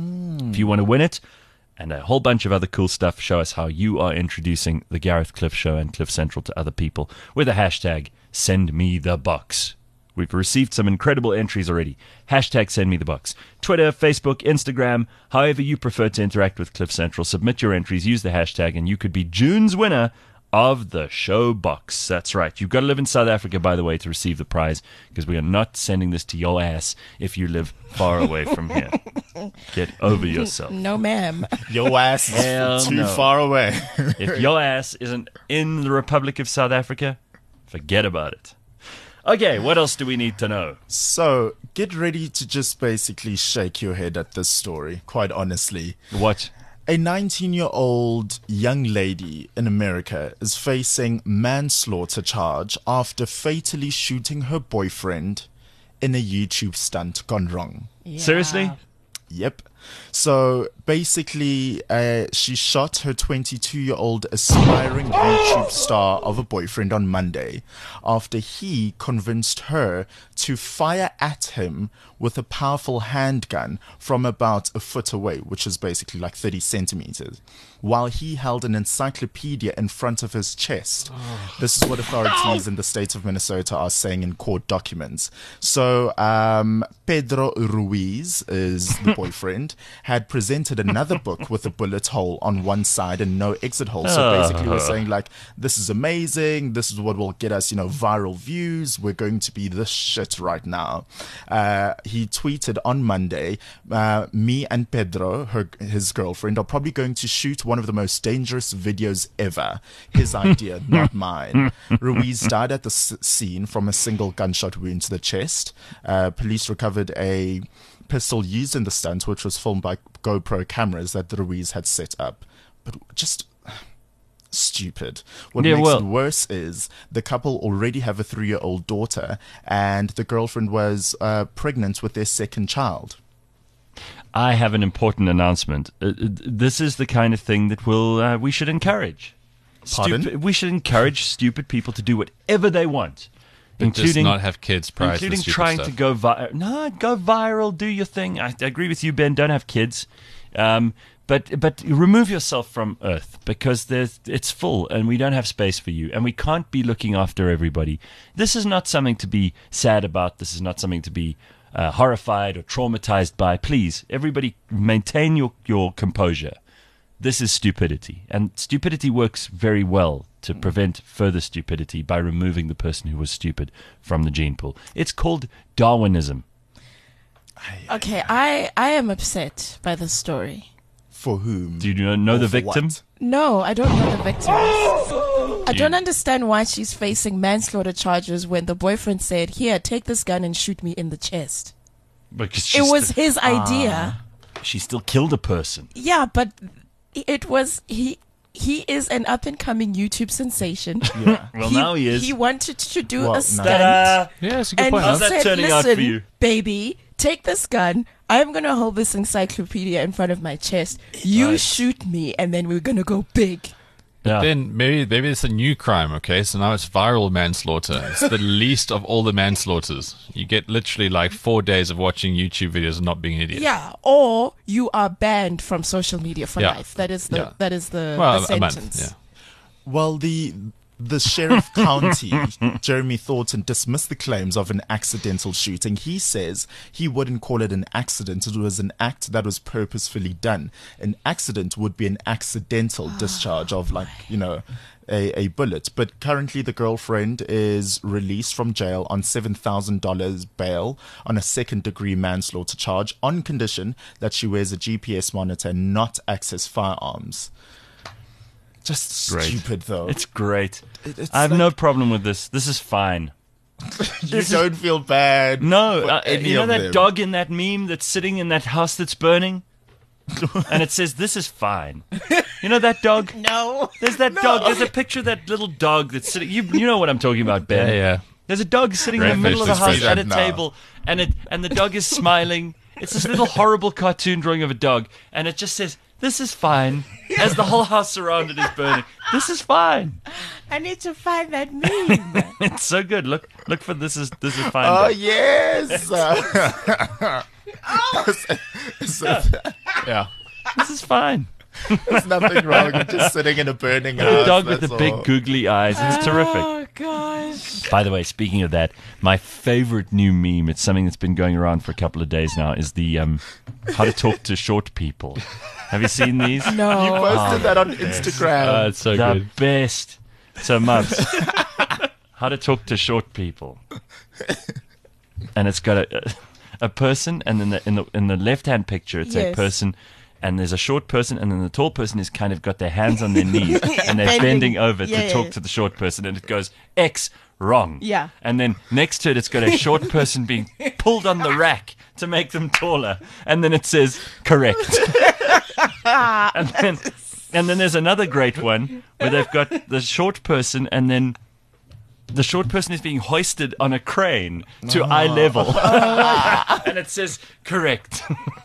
If you want to win it, and a whole bunch of other cool stuff, show us how you are introducing the Gareth Cliff Show and Cliff Central to other people with a hashtag SendMeTheBox. We've received some incredible entries already. Hashtag SendMeTheBox. Twitter, Facebook, Instagram, however you prefer to interact with Cliff Central. Submit your entries, use the hashtag, and you could be June's winner of the show box. That's right. You've got to live in South Africa, by the way, to receive the prize, because we are not sending this to your ass if you live far away from here. Get over yourself. No, ma'am. your ass is Hell too no. far away. If your ass isn't in the Republic of South Africa, forget about it. Okay, what else do we need to know? So, get ready to just basically shake your head at this story, quite honestly. What? A nineteen-year-old young lady in America is facing manslaughter charge after fatally shooting her boyfriend in a YouTube stunt gone wrong. Seriously? Yep. So basically, uh, she shot her twenty-two-year-old aspiring YouTube star of a boyfriend on Monday after he convinced her to fire at him with a powerful handgun from about a foot away, which is basically like thirty centimeters, while he held an encyclopedia in front of his chest. Oh. This is what authorities in the state of Minnesota are saying in court documents. So um, Pedro Ruiz is the boyfriend, had presented another book with a bullet hole on one side and no exit hole. So basically we're saying like, this is amazing. This is what will get us, you know, viral views. We're going to be this shit right now. Uh, he tweeted on Monday, uh, me and Pedro, her, his girlfriend, are probably going to shoot one of the most dangerous videos ever. His idea, not mine. Ruiz died at the s- scene from a single gunshot wound to the chest. Uh, police recovered a pistol used in the stunt, which was filmed by GoPro cameras that Ruiz had set up. But just stupid. What Yeah, makes well- it worse is the couple already have a three-year-old daughter, and the girlfriend was uh, pregnant with their second child. I have an important announcement. Uh, uh, this is the kind of thing that will uh, we should encourage. Pardon? Stupid, we should encourage stupid people to do whatever they want, But just not have kids prior to the including stupid trying stuff. to go viral. No, go viral, do your thing. I, I agree with you, Ben. Don't have kids. Um, But but remove yourself from Earth because there's it's full and we don't have space for you and we can't be looking after everybody. This is not something to be sad about. This is not something to be uh, horrified or traumatized by. Please, everybody, maintain your, your composure. This is stupidity, and stupidity works very well to prevent further stupidity by removing the person who was stupid from the gene pool. It's called Darwinism. Okay, I, I am upset by this story. For whom? Do you know, know Or the for victim? what? No, I don't know the victim. I don't understand why she's facing manslaughter charges when the boyfriend said, "Here, take this gun and shoot me in the chest." Because It she's was sti- his idea. she still killed a person. Yeah, but it was he. He is an up and coming YouTube sensation. Yeah. Well, now he is. He wanted to do Well, a no. stunt. Ta-da! Yeah, it's a good And point. he How's that said, turning out "Listen, for you?" baby, take this gun. I'm going to hold this encyclopedia in front of my chest. You Right. shoot me, and then we're going to go big." Yeah. Then maybe maybe it's a new crime, okay? So now it's viral manslaughter. It's the least of all the manslaughters. You get literally like four days of watching YouTube videos and not being an idiot. Yeah, or you are banned from social media for Yeah. life. That is the Yeah. that is the, Well, the a sentence. month, yeah. Well, the the sheriff county, Jeremy Thornton, dismissed the claims of an accidental shooting. He says he wouldn't call it an accident. It was an act that was purposefully done. An accident would be an accidental discharge of, like, you know, a, a bullet. But currently the girlfriend is released from jail on seven thousand dollars bail on a second degree manslaughter charge on condition that she wears a G P S monitor and not access firearms. Just Great. stupid, though. It's great. It- it's I have like- no problem with this. This is fine. You don't feel bad. No, for uh, any you know of that them. dog in that meme that's sitting in that house that's burning? And it says, "This is fine." You know that dog? No. There's that dog. There's a picture of that little dog that's sitting. You, you know what I'm talking about, Ben. Yeah, yeah. There's a dog sitting in the Great middle of the fish, house fish. at a No. table, and it and the dog is smiling. It's this little horrible cartoon drawing of a dog, and it just says, "This is fine," as the whole house around it is burning. This is fine. I need to find that meme. It's so good. Look, look for this is this is fine. Oh dog. yes. So, Yeah. This is fine. there's nothing wrong with just sitting in a burning The house. dog with the that's big all. googly eyes. It's terrific. Oh gosh. By the way, speaking of that, my favorite new meme, it's something that's been going around for a couple of days now, is the um, how to talk to short people. Have you seen these? No. You posted that on Instagram. Oh, it's so the good. best. So, Mubs, how to talk to short people. And it's got a, a person, and then the, in the in the left-hand picture, it's a Yes. person, and there's a short person, and then the tall person is kind of got their hands on their knees, and they're Bending. bending over Yeah, to yeah, talk yeah. to the short person, and it goes X wrong. Yeah. And then next to it, it's got a short person being pulled on the rack to make them taller, and then it says correct. and then and then there's another great one where they've got the short person, and then the short person is being hoisted on a crane to eye level, and it says correct.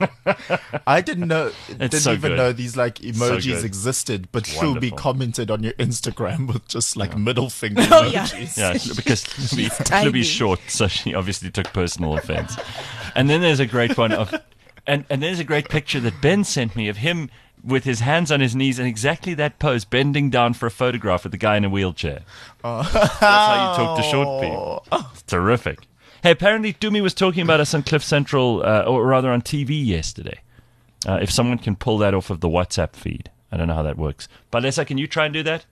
I didn't know, didn't so even good. know these like emojis good. existed, but she'll be Wonderful. commented on your Instagram with just like middle finger Oh, yeah. emojis. Yeah, because Libby's, tiny. Libby's short, so she obviously took personal offense. And then there's a great one of, and, and there's a great picture that Ben sent me of him with his hands on his knees in exactly that pose, bending down for a photograph with the guy in a wheelchair. That's how you talk to short people. It's terrific. Hey, apparently Dumi was talking about us on Cliff Central, uh, or rather on T V yesterday. Uh, if someone can pull that off of the WhatsApp feed. I don't know how that works. Balesa, can you try and do that?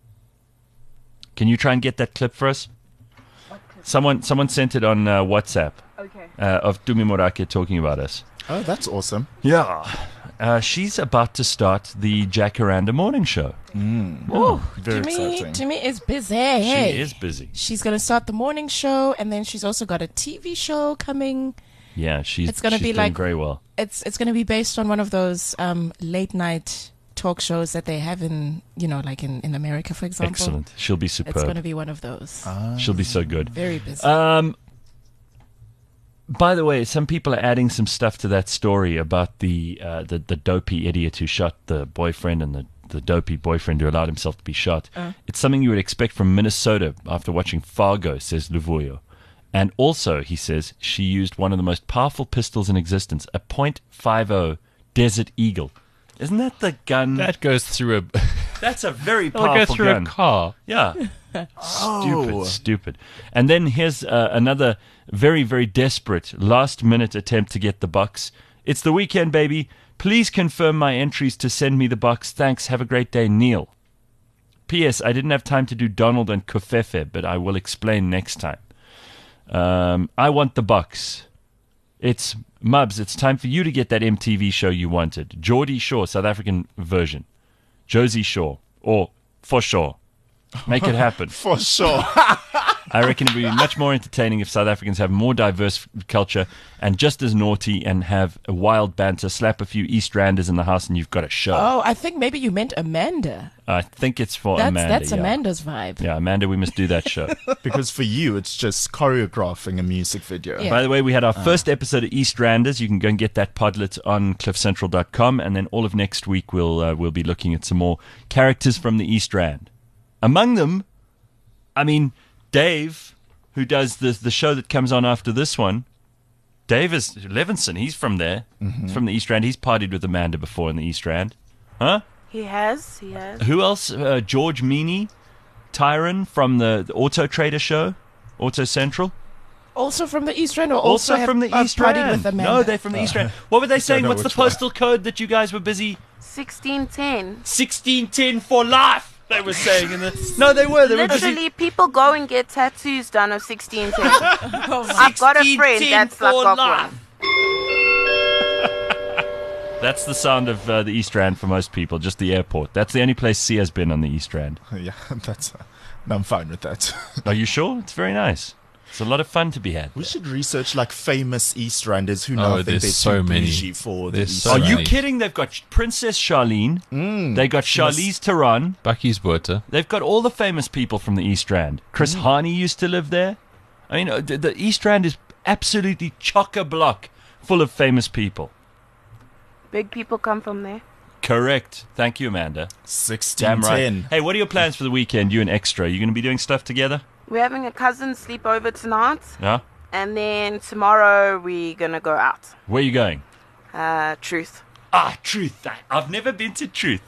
Can you try and get that clip for us? Someone someone sent it on uh, WhatsApp Okay. uh, of Dumi Morake talking about us. Oh, that's awesome. Yeah. Uh, she's about to start the Jacaranda morning show. Very Jimmy, exciting. Jimmy is busy. She is busy. She's going to start the morning show, and then she's also got a T V show coming. Yeah, she's, It's gonna she's be doing like- very well. It's it's going to be based on one of those um, late night talk shows that they have in, you know, like in, in America, for example. Excellent. She'll be It's going superb. to be one of those. She'll be so good. Very busy. Um, by the way, some people are adding some stuff to that story about the uh, the, the dopey idiot who shot the boyfriend and the, the dopey boyfriend who allowed himself to be shot. Uh. It's something you would expect from Minnesota after watching Fargo, says Luvuyo. And also, he says, she used one of the most powerful pistols in existence, a point five oh Desert Eagle. Isn't that the gun? That goes through a. That's a very That'll go powerful through gun. a car. Yeah. Stupid, Oh. stupid. And then here's uh, another very, very desperate last-minute attempt to get the box. It's the weekend, baby. Please confirm my entries to send me the box. Thanks. Have a great day, Neil. P S. I didn't have time to do Donald and Kofefe, but I will explain next time. Um, I want the box. It's Mubs. It's time for you to get that M T V show you wanted. Geordie Shore, South African version. Josie Shore, or For Sure. Make it happen. For sure. I reckon it would be much more entertaining if South Africans have more diverse culture and just as naughty and have a wild banter, slap a few East Randers in the house and you've got a show. Oh, I think maybe you meant Amanda. I think it's for That's Amanda. that's yeah. Amanda's vibe. Yeah, Amanda, we must do that show. Because for you, it's just choreographing a music video. Yeah. By the way, we had our first episode of East Randers. You can go and get that podlet on cliff central dot com, and then all of next week we'll uh, we'll be looking at some more characters from the East Rand. Among them, I mean, Dave, who does the the show that comes on after this one. Dave is Levinson. He's from there. Mm-hmm. He's from the East Rand. He's partied with Amanda before in the East Rand. Huh? He has, he has. Who else? Uh, George Meany, Tyron from the, the Auto Trader show, Auto Central. Also from the East Rand, or Also, also, have, from the uh, East partied Rand. with Amanda? No, they're from the East Rand. What were they saying? know What's the which one. postal code that you guys were busy? sixteen ten. sixteen ten for life. They were saying in the. No, they were. They were busy. Literally, people go and get tattoos done of sixteen ten. Oh, my- I've got a friend that's like got one. That's the sound of uh, the East Rand for most people, just the airport. That's the only place Sia's been on the East Rand. Yeah, that's. Uh, no, I'm fine with that. Are you sure? It's very nice. It's a lot of fun to be had. We should research like famous East Randers who now Oh, think there's they're so too many. bougie for There's the East so Are Rand. you many. kidding? They've got Princess Charlene. Mm. They got Charlize Theron. Bucky's Buerta. They've got all the famous people from the East Rand. Chris Harney used to live there. I mean, uh, the, the East Rand is absolutely chock-a-block full of famous people. Big people come from there. Correct. Thank you, Amanda. sixteen Damn right. ten. Hey, what are your plans for the weekend, you and Extra? You going to be doing stuff together? We're having a cousin sleepover tonight, Yeah? and then tomorrow we're gonna go out. Where are you going? Uh, truth. Ah, Truth. I- I've never been to Truth.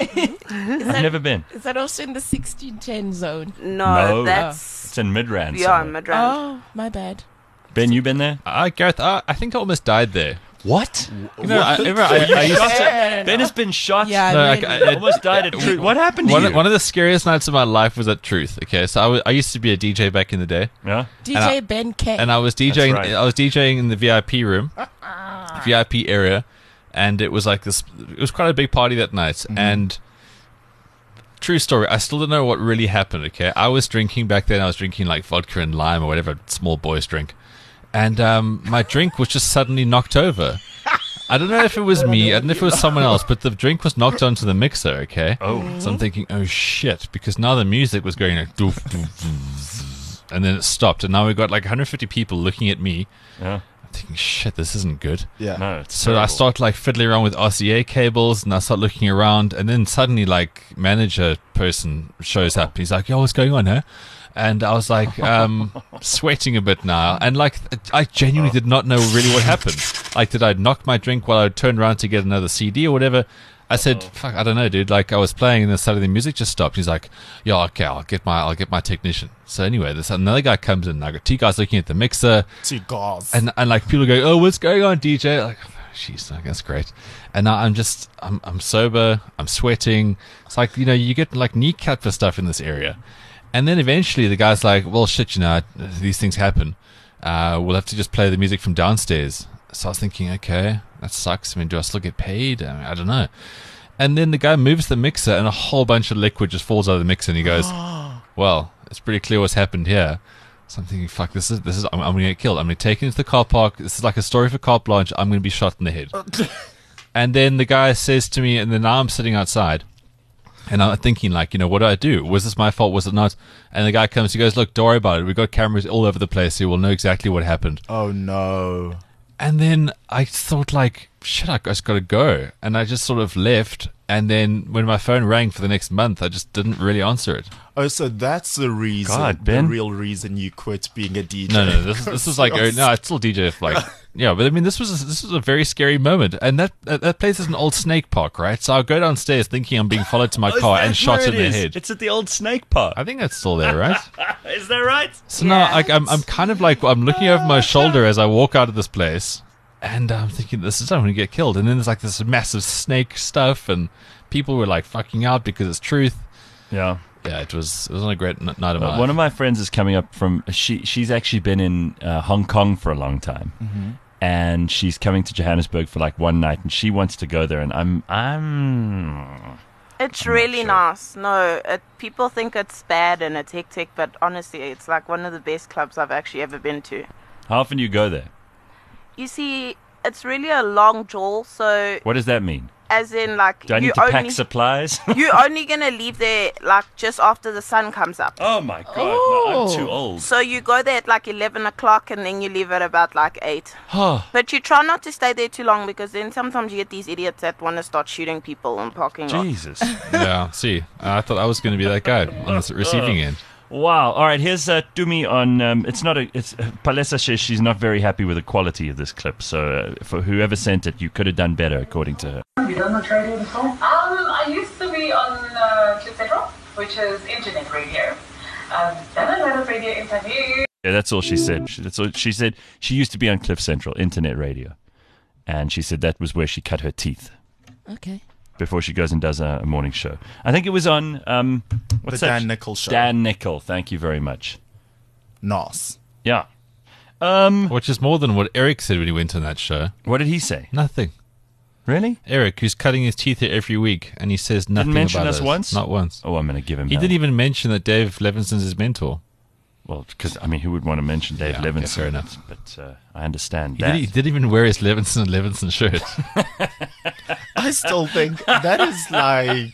I've never been. Is that also in the sixteen ten zone? No, No. that's It's in Midrand. yeah, somewhere. Midrand. Oh, my bad. Ben, you been there? Uh, Gareth, uh, I think I almost died there. What? You know, I, remember I, I used to, Ben has been shot. Yeah, No, really. I- I- Almost died at Truth. What happened to one, you? one of the scariest nights of my life was at Truth. Okay, so I, was, I used to be a D J back in the day, yeah? D J and I- Ben K. and I was DJing. right. I was DJing in the V I P room, V I P area, and it was like this. It was quite a big party that night, and true story. I still don't know what really happened. Okay, I was drinking back then. I was drinking like vodka and lime or whatever small boys drink, and um, my drink was just suddenly knocked over. I don't know if it was me. I don't know if it was someone else, but the drink was knocked onto the mixer. Okay. Oh. So I'm thinking, oh shit, because now the music was going like doof, doof, doof, and then it stopped, and now we've got like one hundred fifty people looking at me. Yeah. I'm thinking, shit, this isn't good. Yeah. No, it's So I terrible. start like fiddling around with R C A cables, and I start looking around, and then suddenly like manager person shows up. He's like, "Yo, what's going on, huh?" And I was like, um, sweating a bit now, and like I genuinely did not know really what happened. Like, did I knock my drink while I turned around to get another C D or whatever? I said, "Fuck, I don't know, dude." Like, I was playing, and then suddenly the music just stopped. He's like, "Yeah, okay, I'll get my, I'll get my technician." So anyway, this another guy comes in. And I got two guys looking at the mixer. Two guys. And and like people go, "Oh, what's going on, D J?" Like, jeez, like, that's great. And now I'm just, I'm I'm sober, I'm sweating. It's like, you know, you get like kneecap for stuff in this area. And then eventually the guy's like, "Well, shit, you know, these things happen. Uh, we'll have to just play the music from downstairs." So I was thinking, okay, that sucks. I mean, do I still get paid? I, mean, I don't know. And then the guy moves the mixer, and a whole bunch of liquid just falls out of the mixer, and he goes, "Well, it's pretty clear what's happened here." So I'm thinking, fuck, this is, this is, I'm, I'm going to get killed. I'm going to take it into the car park. This is like a story for carte blanche. I'm going to be shot in the head. And then the guy says to me, and then now I'm sitting outside, and I'm thinking, like, you know, what do I do? Was this my fault? Was it not? And the guy comes, he goes, "Look, don't worry about it. We've got cameras all over the place, so we'll know exactly what happened." Oh no. And then I thought like, shit, I just got to go. And I just sort of left. And then when my phone rang for the next month, I just didn't really answer it. Oh, so that's the reason, God, the Ben. real reason you quit being a D J. No, no, this, this was like, oh, no, I still D J for like, yeah, but I mean, this was a, this was a very scary moment. And that, that that place is an old snake park, right? So I'll go downstairs thinking I'm being followed to my Oh, is car that and shot where in it the is? head. It's at the old snake park. I think that's still there, right? Is that right? So now, like, I'm I'm kind of like I'm looking over my shoulder as I walk out of this place, and I'm thinking, this is I'm going to get killed. And then there's like this massive snake stuff, and people were like fucking out because it's truth. Yeah. Yeah, it was it was not a great n- night of my Uh, life. one of my friends is coming up from. She she's actually been in uh, Hong Kong for a long time, Mm-hmm. and she's coming to Johannesburg for like one night, and she wants to go there, and I'm I'm. It's I'm not really sure. nice. No, it, people think it's bad and it's hectic, but honestly, it's like one of the best clubs I've actually ever been to. How often do you go there? You see, it's really a long jaw, so What does that mean? as in like Do I you need to only pack supplies? you're only gonna leave there like just after the sun comes up. Oh my god! No, I'm too old. So you go there at like eleven o'clock and then you leave at about like eight. But you try not to stay there too long because then sometimes you get these idiots that want to start shooting people in parking lots. Jesus! Yeah, see, I thought I was going to be that guy on the receiving end. Wow! All right, here's uh, Dumi on. Um, it's not a. It's uh, Palesa says she's not very happy with the quality of this clip. So uh, for whoever sent it, you could have done better, according to her. You done much radio before? Um, I used to be on uh, Clip Central, which is internet radio. Um, done a lot of radio interviews. Yeah, that's all she said. She, that's all she said. She used to be on Cliff Central, internet radio, and she said that was where she cut her teeth Okay. before she goes and does a, a morning show. I think it was on um, what's The that? Dan Nicol show. Dan Nicol. Thank you very much. Nos. Yeah. Um, Which is more than what Eric said when he went on that show. what did he say? Nothing. Really? Eric, who's cutting his teeth here every week, and he says nothing mention about us once? Not once. Oh, I'm going to give him. He hell. didn't even mention that Dave Levinson's his mentor. Well, because I mean, who would want to mention Dave Yeah, okay, Levinson? fair enough. But uh, I understand He, that. did, he didn't even wear his Levinson and Levinson shirt. I still think that is like.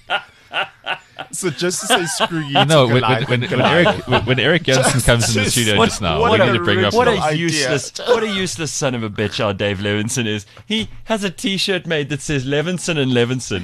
So just to say screw you, You know, to when, when, Goliath when, and when Goliath. Eric when, when Eric Jansen comes in the just- studio what- just now, what we a need to bring up What some- a idea. useless, what a useless son of a bitch our Dave Levinson is. He has a T-shirt made that says Levinson and Levinson.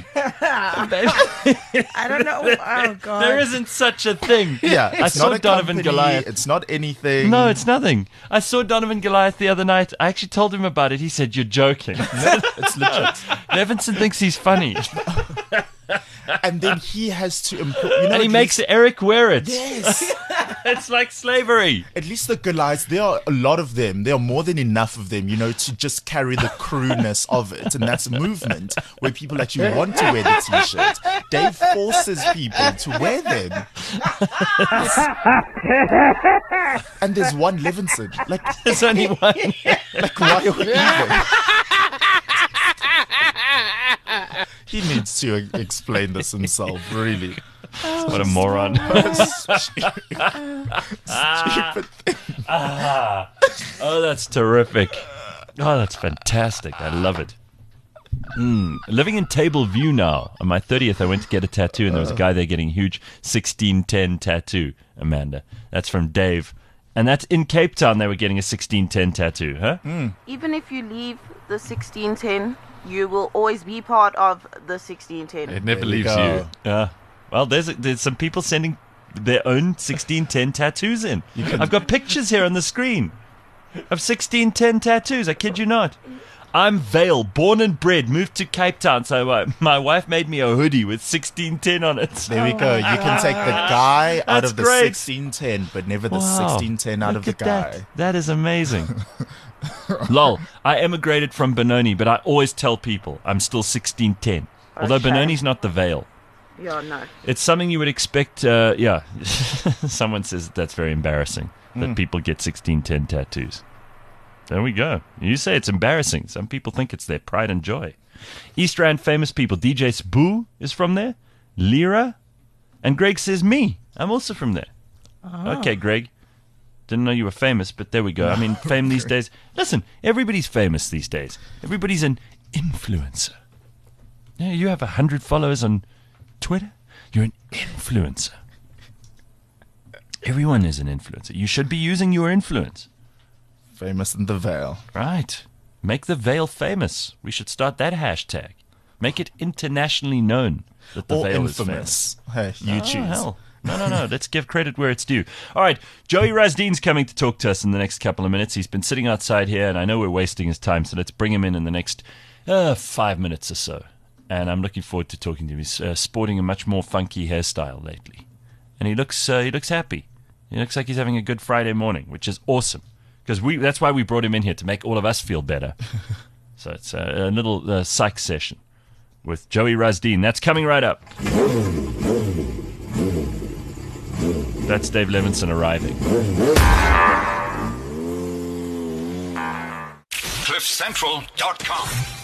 I don't know. Oh, God. There isn't such a thing. Yeah, I it's saw not a Donovan company, Goliath. It's not anything. No, it's nothing. I saw Donovan Goliath the other night. I actually told him about it. He said, "You're joking." it's legit. Levinson thinks he's funny, And then he has to employ. You know, and he at makes least- Eric wear it. Yes. It's like slavery. At least the Goliaths, there are a lot of them. There are more than enough of them, you know, to just carry the crewness of it. And that's a movement where people actually want to wear the t-shirt. Dave forces people to wear them. And there's one Levinson. Like, There's only one. like why are we even? He needs to e- explain this himself, really. What a moron. Stupid thing. Oh, that's terrific. Oh, that's fantastic. I love it. Mm. Living in Table View now. On my thirtieth, I went to get a tattoo, and there was a guy there getting a huge sixteen ten tattoo, Amanda. That's from Dave. And that's in Cape Town, they were getting a sixteen ten tattoo, huh? Even if you leave the sixteen ten, you will always be part of the sixteen ten. It never There we leaves go. you. Yeah. Well, there's there's some people sending their own sixteen ten tattoos in. I've got pictures here on the screen of sixteen ten tattoos. I kid you not. I'm Vale, born and bred, moved to Cape Town, so uh, my wife made me a hoodie with sixteen ten on it. There we go. You can take the guy out That's of the great. sixteen ten, but never the Wow. sixteen ten out Look of the at guy. That. that is amazing. Lol, I emigrated from Benoni, but I always tell people I'm still sixteen ten. Although Okay. Benoni's not the Vale. Yeah, no. It's something you would expect. Uh, yeah, someone says that's very embarrassing that people get sixteen ten tattoos. There we go. You say it's embarrassing. Some people think it's their pride and joy. East Rand famous people. D J Spoo is from there. Lyra. And Greg says me. I'm also from there. Okay, Greg. Didn't know you were famous, but there we go. I mean, fame these days. Listen, everybody's famous these days. Everybody's an influencer. Yeah, you have a hundred followers on Twitter. You're an influencer. Everyone is an influencer. You should be using your influence. Famous in the Vale. Right. Make the veil famous. We should start that hashtag. Make it internationally known that the Or veil infamous. is famous. Hey, you Oh, choose. hell. No, no, no. Let's give credit where it's due. All right. Joey Razdeen's coming to talk to us in the next couple of minutes. He's been sitting outside here, and I know we're wasting his time, so let's bring him in in the next uh, five minutes or so. And I'm looking forward to talking to him. He's uh, sporting a much more funky hairstyle lately. And he looks uh, he looks happy. He looks like he's having a good Friday morning, which is awesome. Because we that's why we brought him in here, to make all of us feel better. So it's a, a little uh, psych session with Joey Razdeen. That's coming right up. That's Dave Levinson arriving. cliff central dot com